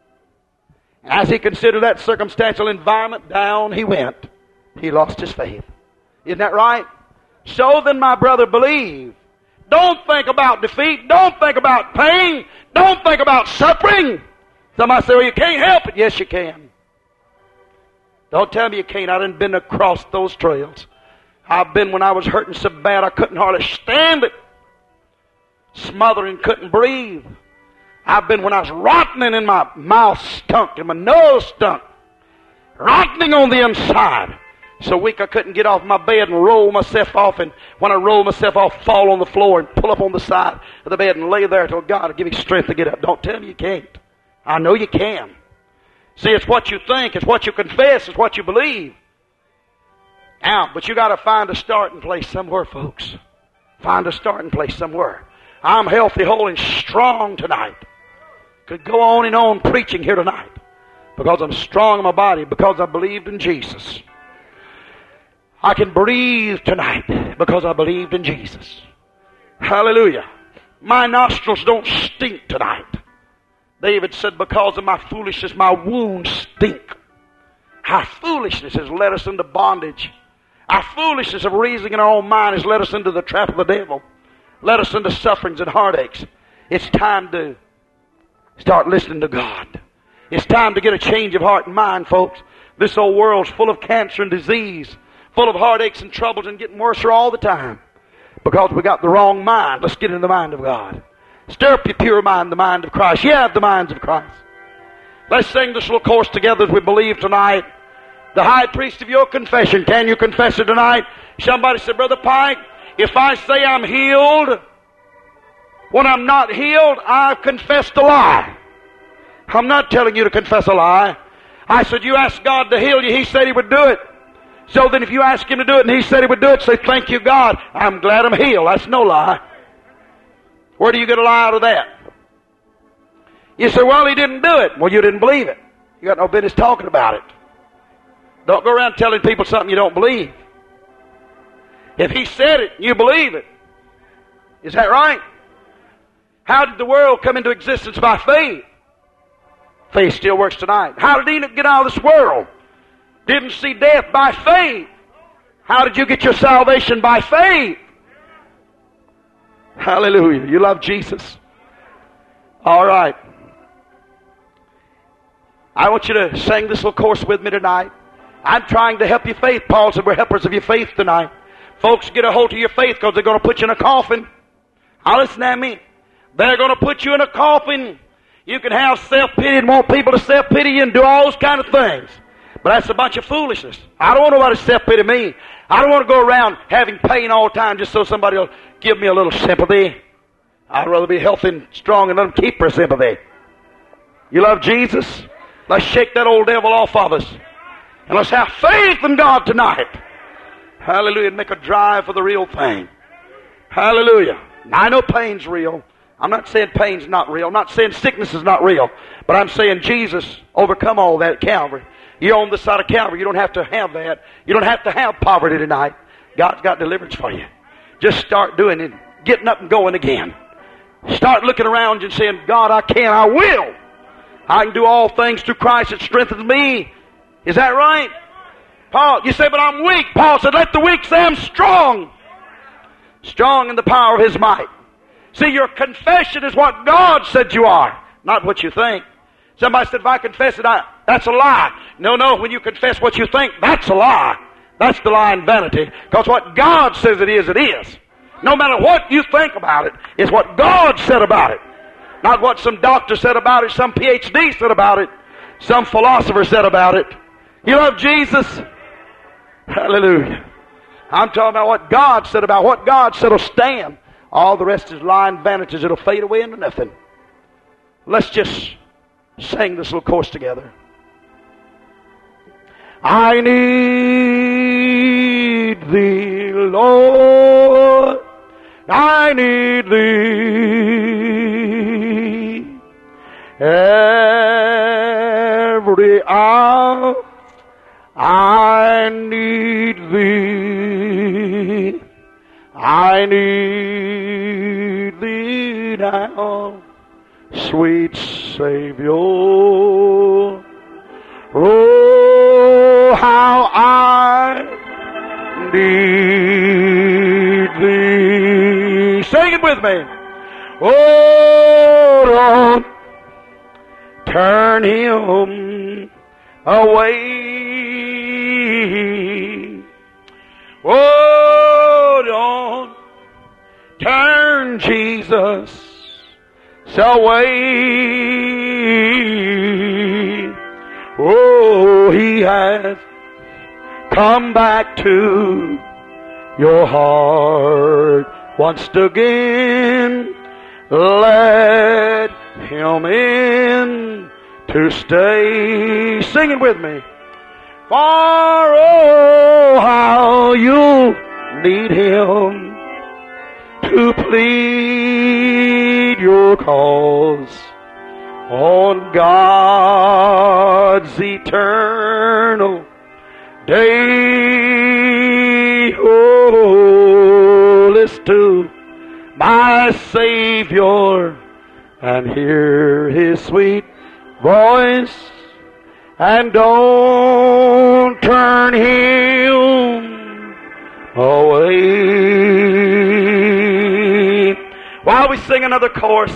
As he considered that circumstantial environment, down he went. He lost his faith. Isn't that right? So then, my brother, believe. Don't think about defeat. Don't think about pain. Don't think about suffering. Somebody say, well, you can't help it. Yes, you can. Don't tell me you can't. I done been across those trails. I've been when I was hurting so bad I couldn't hardly stand it. Smothering, couldn't breathe. I've been when I was rotting and my mouth stunk and my nose stunk. Rotting on the inside. So weak I couldn't get off my bed and roll myself off. And when I roll myself off, fall on the floor and pull up on the side of the bed and lay there till God will give me strength to get up. Don't tell me you can't. I know you can. See, it's what you think. It's what you confess. It's what you believe. Now, but you got to find a starting place somewhere, folks. Find a starting place somewhere. I'm healthy, whole, and strong tonight. Could go on and on preaching here tonight because I'm strong in my body, because I believed in Jesus. I can breathe tonight because I believed in Jesus. Hallelujah. My nostrils don't stink tonight. David said, because of my foolishness, my wounds stink. Our foolishness has led us into bondage. Our foolishness of reasoning in our own mind has led us into the trap of the devil. Led us into sufferings and heartaches. It's time to start listening to God. It's time to get a change of heart and mind, folks. This old world's full of cancer and disease, full of heartaches and troubles, and getting worse all the time. Because we got the wrong mind. Let's get in the mind of God. Stir up your pure mind, the mind of Christ. You have the minds of Christ. Let's sing this little chorus together as we believe tonight. The high priest of your confession. Can you confess it tonight? Somebody said, Brother Pike, if I say I'm healed, when I'm not healed, I've confessed a lie. I'm not telling you to confess a lie. I said, you asked God to heal you. He said He would do it. So then if you ask Him to do it and He said He would do it, say, thank you, God. I'm glad I'm healed. That's no lie. Where do you get a lie out of that? You say, well, He didn't do it. Well, you didn't believe it. You got no business talking about it. Don't go around telling people something you don't believe. If He said it, you believe it. Is that right? How did the world come into existence? By faith. Faith still works tonight. How did Enoch get out of this world? Didn't see death. By faith. How did you get your salvation? By faith. Hallelujah. You love Jesus. All right. I want you to sing this little chorus with me tonight. I'm trying to help your faith. Paul said we're helpers of your faith tonight. Folks, get a hold of your faith because they're going to put you in a coffin. Now listen to me. They're going to put you in a coffin. You can have self-pity and want people to self-pity you and do all those kind of things. But that's a bunch of foolishness. I don't want nobody to self-pity me. I don't want to go around having pain all the time just so somebody will give me a little sympathy. I'd rather be healthy and strong and let them keep their sympathy. You love Jesus? Let's shake that old devil off of us. And let's have faith in God tonight. Hallelujah. And make a drive for the real thing. Hallelujah. Now, I know pain's real. I'm not saying pain's not real. I'm not saying sickness is not real. But I'm saying Jesus overcome all that at Calvary. You're on the side of Calvary. You don't have to have that. You don't have to have poverty tonight. God's got deliverance for you. Just start doing it. Getting up and going again. Start looking around you and saying, God, I can. I will. I can do all things through Christ that strengthens me. Is that right? Paul, you say, but I'm weak. Paul said, let the weak say I'm strong. Strong in the power of His might. See, your confession is what God said you are, not what you think. Somebody said, if I confess it, I, that's a lie. No, no, when you confess what you think, that's a lie. That's the lie and vanity. Because what God says it is, it is. No matter what you think about it, it's what God said about it. Not what some doctor said about it, some P H D said about it, some philosopher said about it. You love Jesus? Hallelujah. I'm talking about what God said about what God said will stand. All the rest is lying vanities. It'll fade away into nothing. Let's just sing this little chorus together. I need Thee, Lord. I need Thee every hour. I need Thee. I need Thee now, sweet Savior. Oh, how I need Thee. Sing it with me. Oh, Lord, turn him away. Oh, don't turn Jesus away. Oh, He has come back to your heart once again. Let Him in to stay. Sing it with me. For oh, how you need Him to plead your cause on God's eternal day. Oh, listen to my Savior and hear His sweet voice And don't turn him away. While we sing another chorus,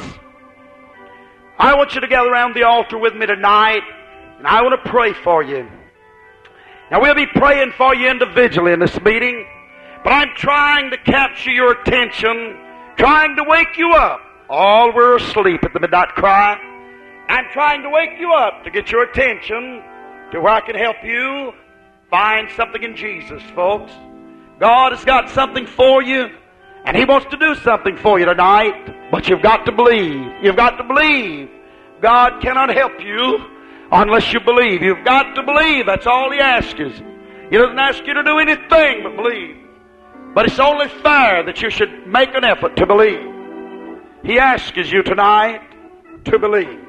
I want you to gather around the altar with me tonight, and I want to pray for you. Now, we'll be praying for you individually in this meeting, but I'm trying to capture your attention, trying to wake you up. All were asleep at the midnight cry. I'm trying to wake you up to get your attention to where I can help you find something in Jesus, folks. God has got something for you, and He wants to do something for you tonight, but you've got to believe. You've got to believe. God cannot help you unless you believe. You've got to believe. That's all He asks you. He doesn't ask you to do anything but believe. But it's only fair that you should make an effort to believe. He asks you tonight to believe.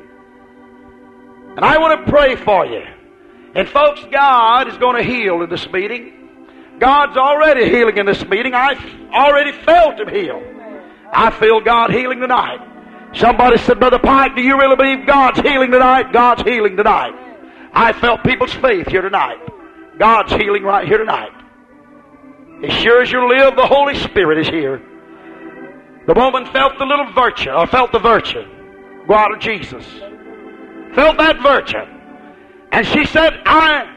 And I want to pray for you. And folks, God is going to heal in this meeting. God's already healing in this meeting. I've already felt Him heal. I feel God healing tonight. Somebody said, Brother Pike, do you really believe God's healing tonight? God's healing tonight. I felt people's faith here tonight. God's healing right here tonight. As sure as you live, the Holy Spirit is here. The woman felt the little virtue, or felt the virtue go out of Jesus. Felt that virtue. And she said, I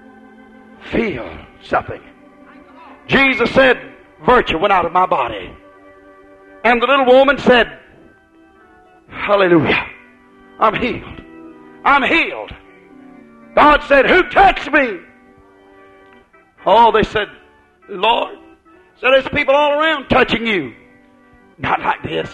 feel something. Jesus said, virtue went out of my body. And the little woman said, hallelujah, I'm healed. I'm healed. God said, who touched me? Oh, they said, Lord. So there's people all around touching you. Not like this.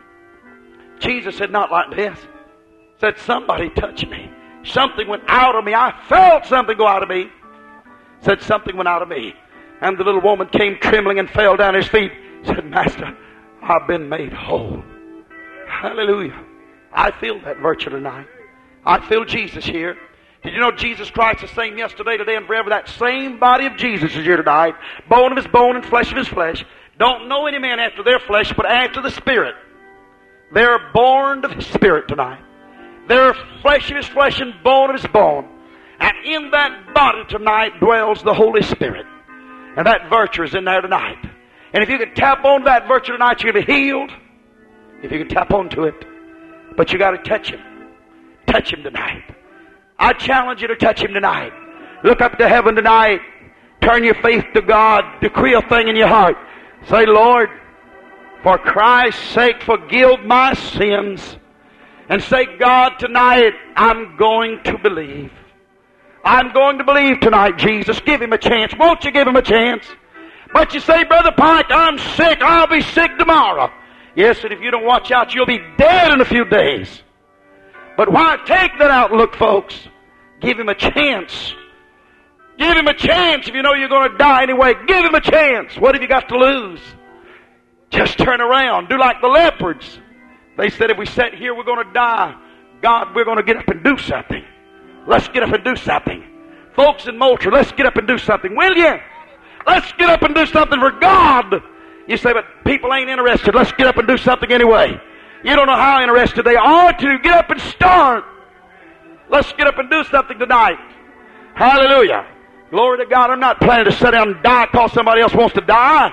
Jesus said, not like this. Said, somebody touched me. Something went out of me. I felt something go out of me. Said, something went out of me. And the little woman came trembling and fell down at His feet. Said, Master, I've been made whole. Hallelujah. I feel that virtue tonight. I feel Jesus here. Did you know Jesus Christ is the same yesterday, today, and forever? That same body of Jesus is here tonight. Bone of His bone and flesh of His flesh. Don't know any man after their flesh, but after the Spirit. They're born of His Spirit tonight. They're flesh of His flesh and bone of His bone. And in that body tonight dwells the Holy Spirit. And that virtue is in there tonight. And if you can tap on that virtue tonight, you'll be healed. If you can tap onto it. But you got to touch Him. Touch Him tonight. I challenge you to touch Him tonight. Look up to heaven tonight. Turn your faith to God. Decree a thing in your heart. Say, Lord, for Christ's sake, forgive my sins. And say, God, tonight, I'm going to believe. I'm going to believe tonight, Jesus. Give Him a chance. Won't you give Him a chance? But you say, Brother Pike, I'm sick. I'll be sick tomorrow. Yes, and if you don't watch out, you'll be dead in a few days. But why take that outlook, folks? Give Him a chance. Give Him a chance if you know you're going to die anyway. Give Him a chance. What have you got to lose? Just turn around. Do like the leopards. They said, if we sit here, we're going to die. God, we're going to get up and do something. Let's get up and do something. Folks in Moultrie, let's get up and do something, will you? Let's get up and do something for God. You say, but people ain't interested. Let's get up and do something anyway. You don't know how interested they are to get up and start. Let's get up and do something tonight. Hallelujah. Glory to God. I'm not planning to sit down and die because somebody else wants to die.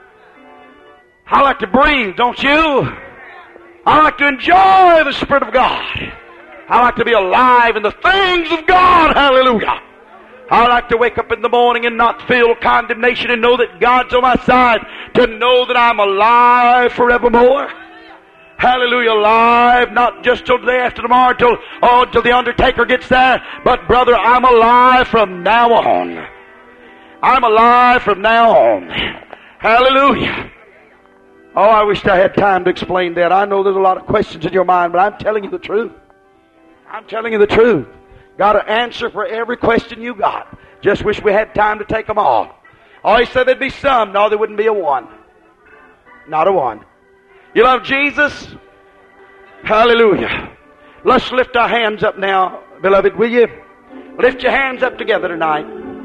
I like to breathe, don't you? I like to enjoy the Spirit of God. I like to be alive in the things of God. Hallelujah. I like to wake up in the morning and not feel condemnation and know that God's on my side. To know that I'm alive forevermore. Hallelujah, alive, not just till the day after tomorrow, till, oh, till the undertaker gets there. But brother, I'm alive from now on. I'm alive from now on. Hallelujah. Oh, I wish I had time to explain that. I know there's a lot of questions in your mind, but I'm telling you the truth. I'm telling you the truth. Got an answer for every question you got. Just wish we had time to take them all. Oh, he said there'd be some. No, there wouldn't be a one. Not a one. You love Jesus? Hallelujah. Let's lift our hands up now, beloved, will you? Lift your hands up together tonight.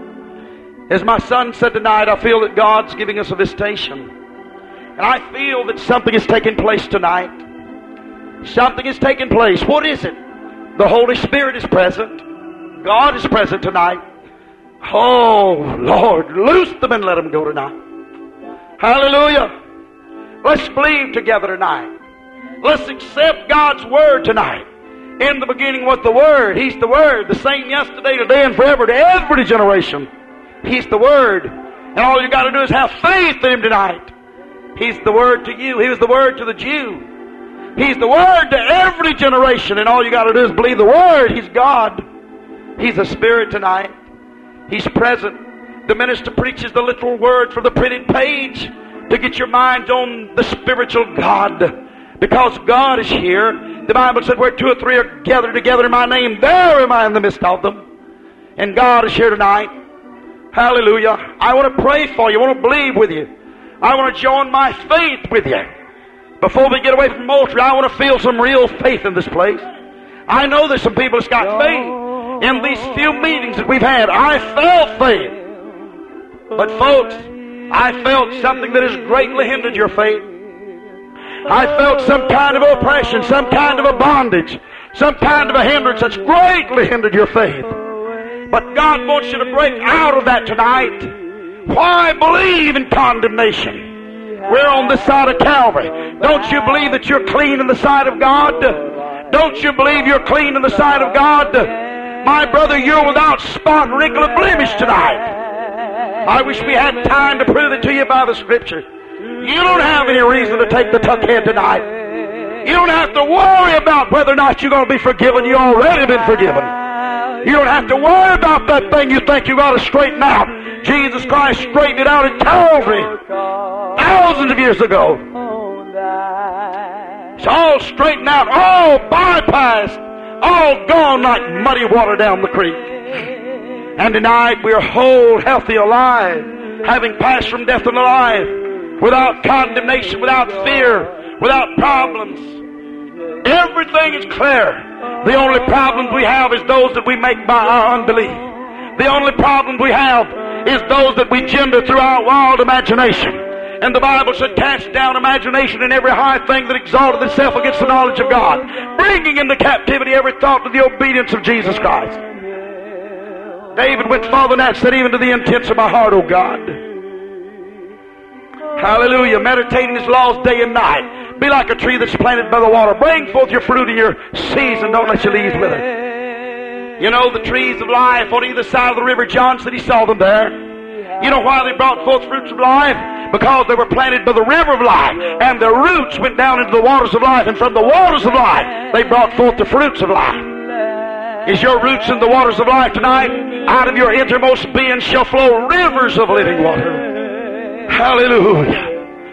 As my son said tonight, I feel that God's giving us a visitation. And I feel that something is taking place tonight. Something is taking place. What is it? The Holy Spirit is present. God is present tonight. Oh, Lord, loose them and let them go tonight. Hallelujah. Let's believe together tonight. Let's accept God's Word tonight. In the beginning was the Word. He's the Word, the same yesterday, today, and forever, to every generation. He's the Word. And all you got to do is have faith in Him tonight. He's the Word to you. He was the Word to the Jew. He's the Word to every generation. And all you got to do is believe the Word. He's God. He's a Spirit tonight. He's present. The minister preaches the literal Word from the printed page to get your mind on the spiritual God. Because God is here. The Bible said where two or three are gathered together in my name, there am I in the midst of them. And God is here tonight. Hallelujah. I want to pray for you. I want to believe with you. I want to join my faith with you. Before we get away from Moultrie, I want to feel some real faith in this place. I know there's some people that's got faith. In these few meetings that we've had, I felt faith. But folks, I felt something that has greatly hindered your faith. I felt some kind of oppression, some kind of a bondage, some kind of a hindrance that's greatly hindered your faith. But God wants you to break out of that tonight. Why believe in condemnation? We're on this side of Calvary. Don't you believe that you're clean in the sight of God? Don't you believe you're clean in the sight of God? My brother, you're without spot, wrinkle, or blemish tonight. I wish we had time to prove it to you by the Scripture. You don't have any reason to take the tuckhead tonight. You don't have to worry about whether or not you're going to be forgiven. You've already been forgiven. You don't have to worry about that thing you think you got to straighten out. Jesus Christ straightened it out at Calvary thousands of years ago. It's all straightened out, all bypassed, all gone like muddy water down the creek. And tonight we're whole, healthy, alive, having passed from death unto life, without condemnation, without fear, without problems. Everything is clear. The only problems we have is those that we make by our unbelief. The only problems we have is those that we gender through our wild imagination. And the Bible said, cast down imagination and every high thing that exalted itself against the knowledge of God, bringing into captivity every thought to the obedience of Jesus Christ. David went farther than that, said, even to the intents of my heart, O God. Hallelujah. Meditating His laws day and night. Be like a tree that's planted by the water. Bring forth your fruit in your season. Don't let your leaves wither. You know, the trees of life on either side of the river, John said he saw them there. You know why they brought forth fruits of life? Because they were planted by the river of life. And their roots went down into the waters of life. And from the waters of life, they brought forth the fruits of life. Is your roots in the waters of life tonight? Out of your innermost being shall flow rivers of living water. Hallelujah.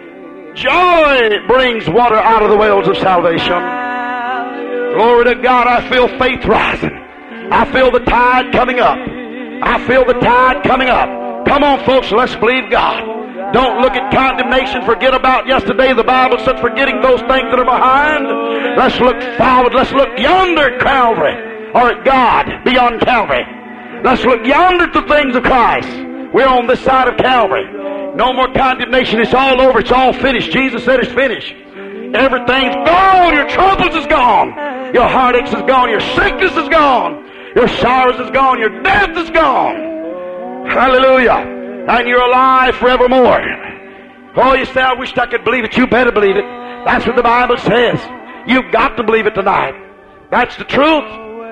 Joy brings water out of the wells of salvation. Glory to God. I feel faith rising. I feel the tide coming up. I feel the tide coming up. Come on, folks, let's believe God. Don't look at condemnation. Forget about yesterday. The Bible said forgetting those things that are behind. Let's look forward. Let's look yonder at Calvary. Or at God beyond Calvary. Let's look yonder at the things of Christ. We're on this side of Calvary. No more condemnation. It's all over. It's all finished. Jesus said it's finished. Everything's gone. Your troubles is gone. Your heartaches is gone. Your sickness is gone. Your sorrows is gone. Your death is gone. Hallelujah. And you're alive forevermore. Oh, you say, I wish I could believe it. You better believe it. That's what the Bible says. You've got to believe it tonight. That's the truth.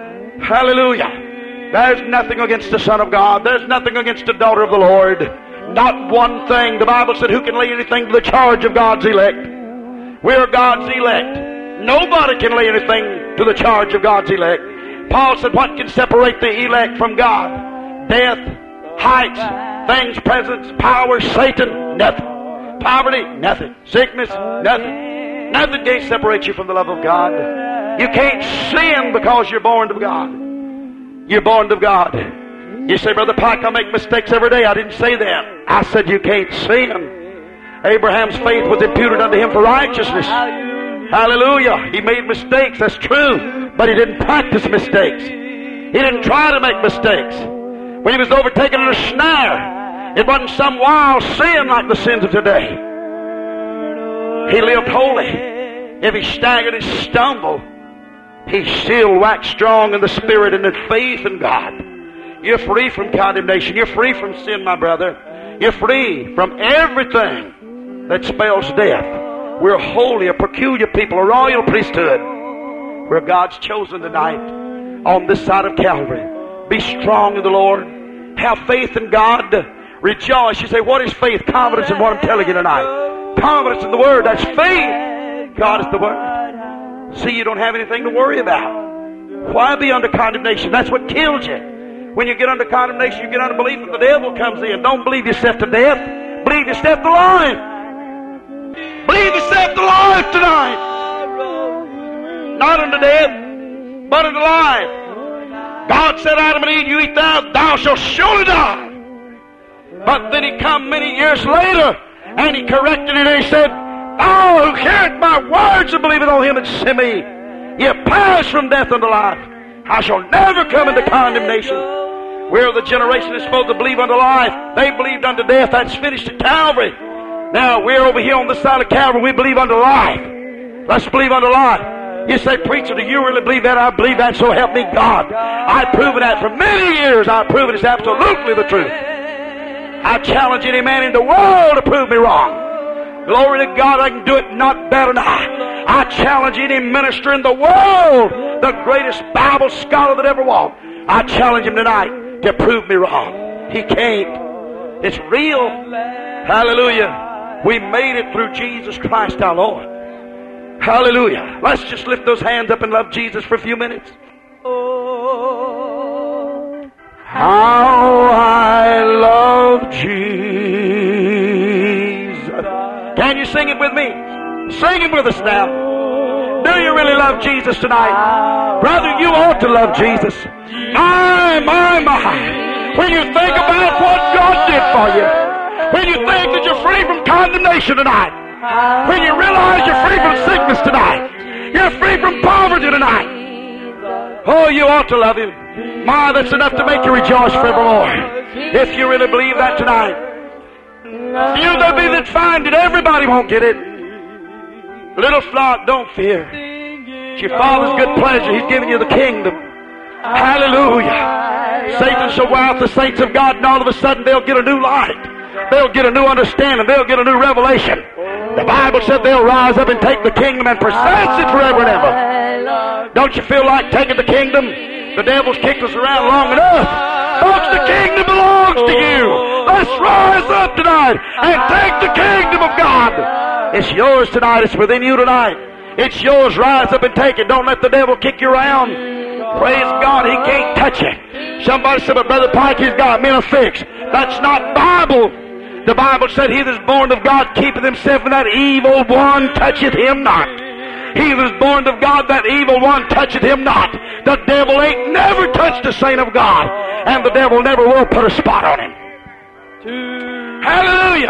Hallelujah. There's nothing against the Son of God. There's nothing against the daughter of the Lord. Not one thing. The Bible said, who can lay anything to the charge of God's elect? We're God's elect. Nobody can lay anything to the charge of God's elect. Paul said, what can separate the elect from God? Death, heights, things, presence, power, Satan, nothing. Poverty, nothing. Sickness, nothing. Nothing can separate you from the love of God. You can't sin because you're born of God. You're born of God. You say, Brother Pike, I make mistakes every day. I didn't say that. I said you can't sin. Abraham's faith was imputed unto him for righteousness. Hallelujah. He made mistakes, that's true. But he didn't practice mistakes. He didn't try to make mistakes. When he was overtaken in a snare, it wasn't some wild sin like the sins of today. He lived holy. If he staggered and stumbled, he still waxed strong in the Spirit and in faith in God. You're free from condemnation. You're free from sin, my brother. You're free from everything that spells death. We're holy, a peculiar people, a royal priesthood. We're God's chosen tonight on this side of Calvary. Be strong in the Lord. Have faith in God. Rejoice. You say, what is faith? Confidence in what I'm telling you tonight. Confidence in the Word. That's faith. God is the Word. See, you don't have anything to worry about. Why be under condemnation? That's what kills you. When you get under condemnation, you get under belief that the devil comes in. Don't believe yourself to death. Believe yourself to life. Believe yourself to life tonight. Not unto death, but unto life. God said, Adam and Eve, you eat thou, thou shalt surely die. But then he come many years later, and he corrected it, and he said, thou who heareth my words and believeth on him that sent me, ye perish from death unto life. I shall never come into condemnation. We're the generation that's supposed to believe unto life. They believed unto death. That's finished at Calvary. Now, we're over here on the side of Calvary. We believe unto life. Let's believe unto life. You say, preacher, do you really believe that? I believe that, so help me God. I've proven that for many years. I've proven it's absolutely the truth. I challenge any man in the world to prove me wrong. Glory to God, I can do it not better than I. I challenge any minister in the world, the greatest Bible scholar that ever walked. I challenge him tonight to prove me wrong. He can't. It's real. Hallelujah. We made it through Jesus Christ our Lord. Hallelujah. Let's just lift those hands up and love Jesus for a few minutes. Oh, how I love Jesus. Can you sing it with me? Sing it with us now. Do you really love Jesus tonight? Brother, you ought to love Jesus. My, my, my. When you think about what God did for you, when you think that you're free from condemnation tonight, when you realize you're free from sickness tonight, you're free from poverty tonight, oh, you ought to love Him. My, that's enough to make you rejoice forevermore. If you really believe that tonight, you there be that find it. Everybody won't get it. Little flock, don't fear. It's your Father's good pleasure. He's giving you the kingdom. Hallelujah. Satan shall wear out the saints of God, and all of a sudden they'll get a new light. They'll get a new understanding. They'll get a new revelation. The Bible said they'll rise up and take the kingdom and possess it forever and ever. Don't you feel like taking the kingdom? The devil's kicked us around long enough. Folks, the kingdom belongs to you. Let's rise up tonight and take the kingdom of God. It's yours tonight. It's within you tonight. It's yours. Rise up and take it. Don't let the devil kick you around. Praise God, he can't touch it. Somebody said, but Brother Pike, he's got me in a fix. That's not Bible. The Bible said, he that is born of God keepeth himself, and that evil one toucheth him not. He that is born of God, that evil one toucheth him not. The devil ain't never touched a saint of God, and the devil never will put a spot on him. Hallelujah.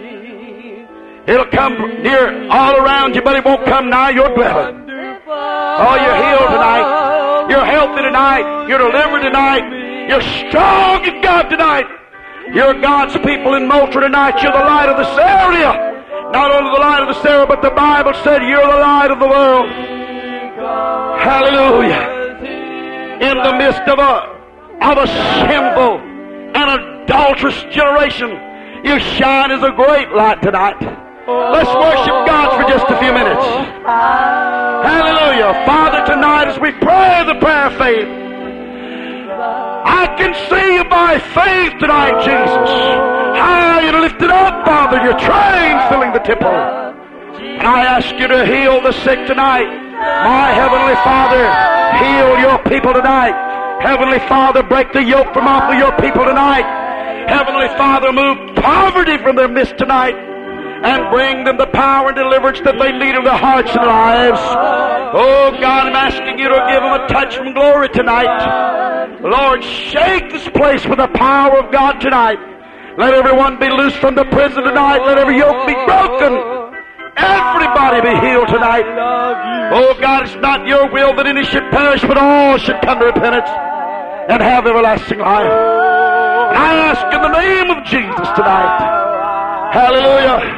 It'll come near all around you, but it won't come nigh your dwelling. Oh, you're healed tonight. You're healthy tonight. You're delivered tonight. You're strong in God tonight. You're God's people in Moultrie tonight. You're the light of this area. Not only the light of this area, but the Bible said you're the light of the world. Hallelujah. In the midst of a, of a sinful and adulterous generation, you shine as a great light tonight. Let's worship God for just a few minutes. Hallelujah. Father, tonight as we pray the prayer of faith, I can see you by faith tonight, Jesus. High and lifted up, Father, your train filling the temple. And I ask you to heal the sick tonight. My Heavenly Father, heal your people tonight. Heavenly Father, break the yoke from off of your people tonight. Heavenly Father, move poverty from their midst tonight, and bring them the power and deliverance that they need in their hearts and lives. Oh, God, I'm asking you to give them a touch from glory tonight. Lord, shake this place with the power of God tonight. Let everyone be loosed from the prison tonight. Let every yoke be broken. Everybody be healed tonight. Oh, God, it's not your will that any should perish, but all should come to repentance and have everlasting life. And I ask in the name of Jesus tonight, hallelujah,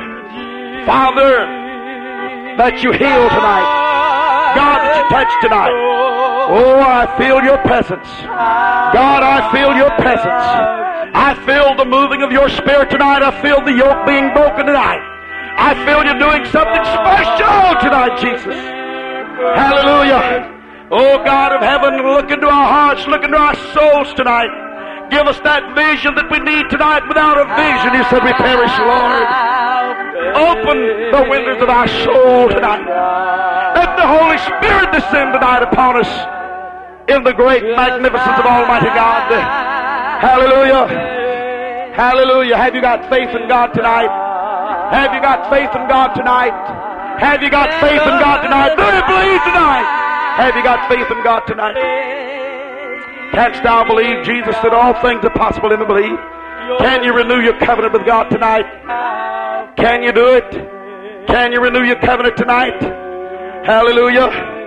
Father, that you heal tonight. God, that you touch tonight. Oh, I feel your presence. God, I feel your presence. I feel the moving of your Spirit tonight. I feel the yoke being broken tonight. I feel you doing something special tonight, Jesus. Hallelujah. Oh, God of heaven, look into our hearts, look into our souls tonight. Give us that vision that we need tonight. Without a vision, you said we perish, Lord. Open the windows of our soul tonight. Let the Holy Spirit descend tonight upon us in the great magnificence of Almighty God. Hallelujah. Hallelujah. Have you got faith in God tonight? Have you got faith in God tonight? Have you got faith in God tonight? Do you believe tonight? Have you got faith in God tonight? Canst thou believe? Jesus said all things are possible in the believe. Can you renew your covenant with God tonight? Can you do it? Can you renew your covenant tonight? Hallelujah.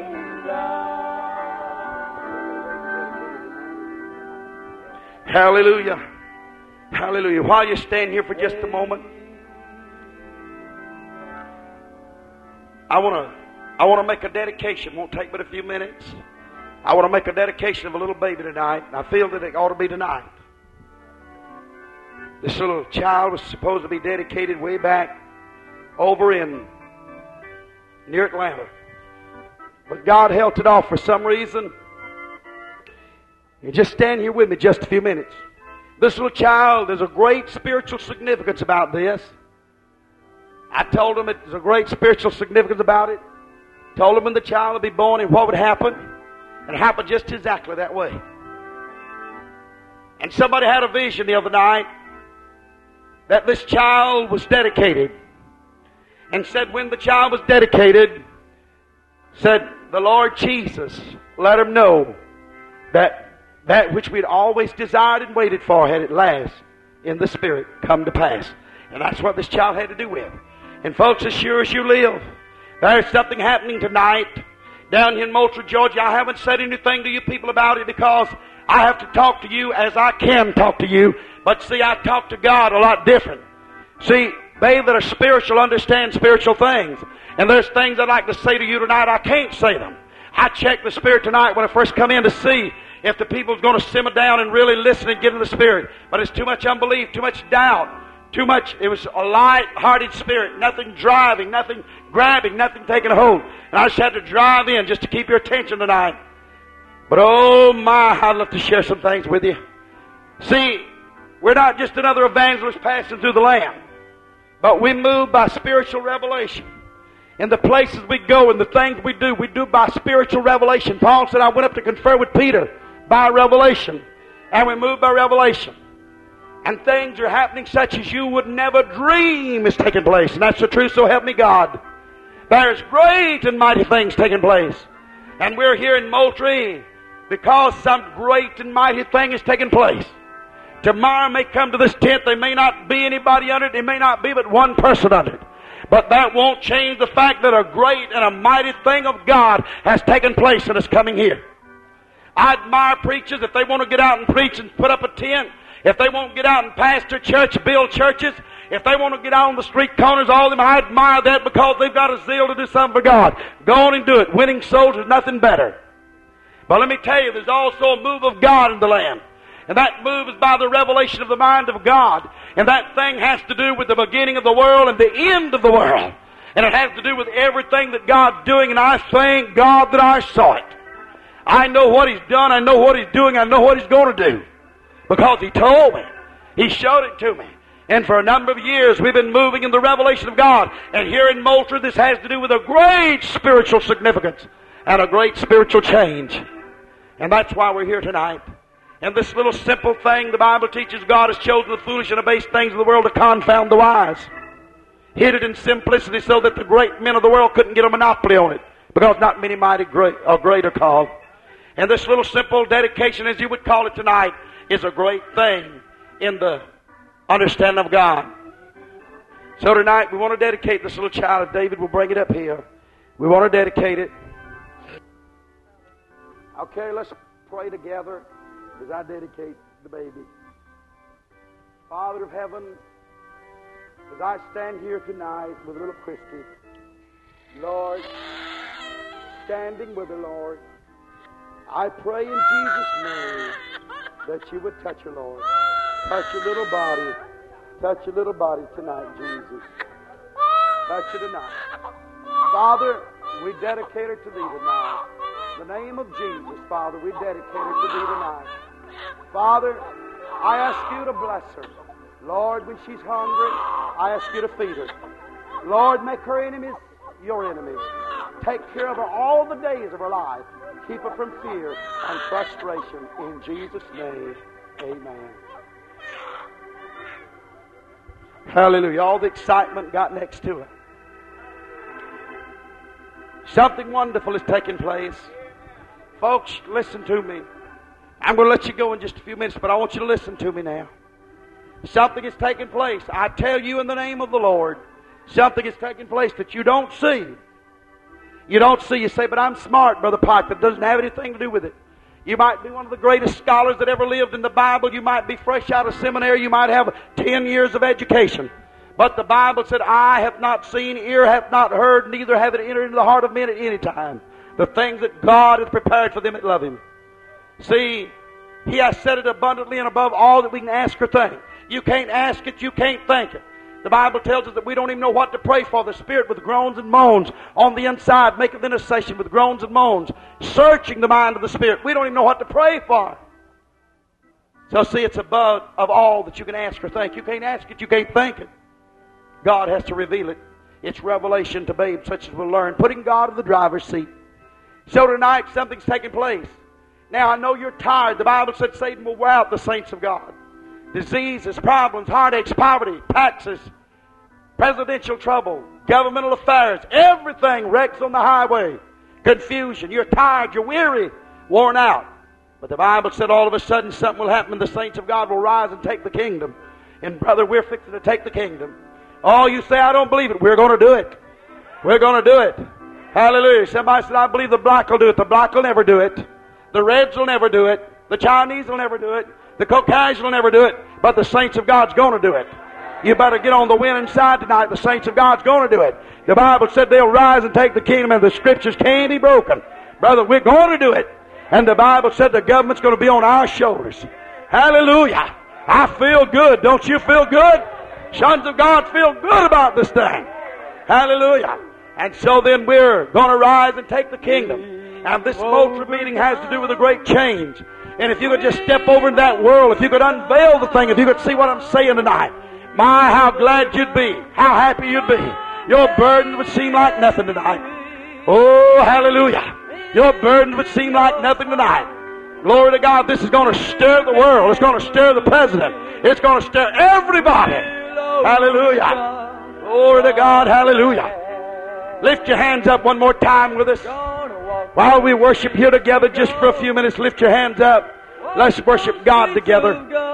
Hallelujah. Hallelujah. While you stand here for just a moment, I want to I want to make a dedication. It won't take but a few minutes. I want to make a dedication of a little baby tonight. I feel that it ought to be tonight. This little child was supposed to be dedicated way back over in near Atlanta. But God held it off for some reason. You just stand here with me just a few minutes. This little child, there's a great spiritual significance about this. I told him there's a great spiritual significance about it. Told him when the child would be born and what would happen. And it happened just exactly that way. And somebody had a vision the other night that this child was dedicated. And said when the child was dedicated, said the Lord Jesus let him know that that which we'd always desired and waited for had at last in the Spirit come to pass. And that's what this child had to do with. And folks, as sure as you live, there's something happening tonight down here in Moultrie, Georgia. I haven't said anything to you people about it because I have to talk to you as I can talk to you. But see, I talk to God a lot different. See, they that are spiritual understand spiritual things. And there's things I'd like to say to you tonight, I can't say them. I checked the Spirit tonight when I first come in to see if the people's going to simmer down and really listen and get in the Spirit. But it's too much unbelief, too much doubt, too much. It was a light-hearted spirit, nothing driving, nothing grabbing, nothing taking hold. And I just had to drive in just to keep your attention tonight. But oh my, I'd love to share some things with you. See, we're not just another evangelist passing through the land, but we move by spiritual revelation. In the places we go and the things we do, we do by spiritual revelation. Paul said, I went up to confer with Peter by revelation. And we move by revelation. And things are happening such as you would never dream is taking place. And that's the truth, so help me God. There's great and mighty things taking place. And we're here in Moultrie because some great and mighty thing is taking place. Tomorrow may come to this tent. There may not be anybody under it. There may not be but one person under it. But that won't change the fact that a great and a mighty thing of God has taken place and is coming here. I admire preachers if they want to get out and preach and put up a tent. If they won't get out and pastor church, build churches. If they want to get out on the street corners, all of them, I admire that because they've got a zeal to do something for God. Go on and do it. Winning souls is nothing better. But let me tell you, there's also a move of God in the land. And that move is by the revelation of the mind of God. And that thing has to do with the beginning of the world and the end of the world. And it has to do with everything that God's doing. And I thank God that I saw it. I know what He's done. I know what He's doing. I know what He's going to do. Because He told me. He showed it to me. And for a number of years we've been moving in the revelation of God. And here in Moultrie this has to do with a great spiritual significance. And a great spiritual change. And that's why we're here tonight. And this little simple thing, the Bible teaches God has chosen the foolish and the base things of the world to confound the wise. Hid it in simplicity so that the great men of the world couldn't get a monopoly on it. Because not many mighty great or great are called. And this little simple dedication, as you would call it tonight, is a great thing in the understanding of God. So tonight we want to dedicate this little child. If David will bring it up here. We want to dedicate it. Okay, let's pray together as I dedicate the baby. Father of heaven, as I stand here tonight with little Christy, Lord, standing with her, Lord, I pray in Jesus' name that you would touch her, Lord. Touch your little body. Touch your little body tonight, Jesus. Touch her tonight. Father, we dedicate her to Thee tonight. In the name of Jesus, Father, we dedicate her to Thee tonight. Father, I ask You to bless her. Lord, when she's hungry, I ask You to feed her. Lord, make her enemies Your enemies. Take care of her all the days of her life. Keep her from fear and frustration. In Jesus' name, amen. Hallelujah. All the excitement got next to it. Something wonderful is taking place. Folks, listen to me. I'm going to let you go in just a few minutes, but I want you to listen to me now. Something is taking place. I tell you in the name of the Lord, something is taking place that you don't see. You don't see. You say, but I'm smart, Brother Pike. That doesn't have anything to do with it. You might be one of the greatest scholars that ever lived in the Bible. You might be fresh out of seminary. You might have ten years of education. But the Bible said, eye hath not seen, ear hath not heard, neither hath it entered into the heart of men at any time. The things that God hath prepared for them that love Him. See, He has said it abundantly and above all that we can ask or think. You can't ask it, you can't think it. The Bible tells us that we don't even know what to pray for. The Spirit with groans and moans on the inside maketh intercession with groans and moans, searching the mind of the Spirit. We don't even know what to pray for. So see, it's above of all that you can ask or think. You can't ask it, you can't think it. God has to reveal it. It's revelation to babes such as we'll learn. Putting God in the driver's seat. So tonight, something's taking place. Now, I know you're tired. The Bible said Satan will wear out the saints of God. Diseases, problems, heartaches, poverty, taxes, presidential trouble, governmental affairs, everything wrecks on the highway. Confusion. You're tired, you're weary, worn out. But the Bible said all of a sudden something will happen and the saints of God will rise and take the kingdom. And brother, we're fixing to take the kingdom. Oh, you say, I don't believe it. We're going to do it. We're going to do it. Hallelujah. Somebody said, I believe the black will do it. The black will never do it. The reds will never do it. The Chinese will never do it. The Caucasian will never do it. But the saints of God's going to do it. You better get on the winning side tonight. The saints of God's going to do it. The Bible said they'll rise and take the kingdom and the scriptures can't be broken. Brother, we're going to do it. And the Bible said the government's going to be on our shoulders. Hallelujah. I feel good. Don't you feel good? Sons of God feel good about this thing. Hallelujah. And so then we're going to rise and take the kingdom. And this Moultrie meeting has to do with a great change. And if you could just step over in that world, if you could unveil the thing, if you could see what I'm saying tonight, my, how glad you'd be. How happy you'd be. Your burden would seem like nothing tonight. Oh, hallelujah. Your burden would seem like nothing tonight. Glory to God. This is going to stir the world. It's going to stir the president. It's going to stir everybody. Hallelujah. Glory to God. Hallelujah. Lift your hands up one more time with us. While we worship here together just for a few minutes, lift your hands up. Let's worship God together.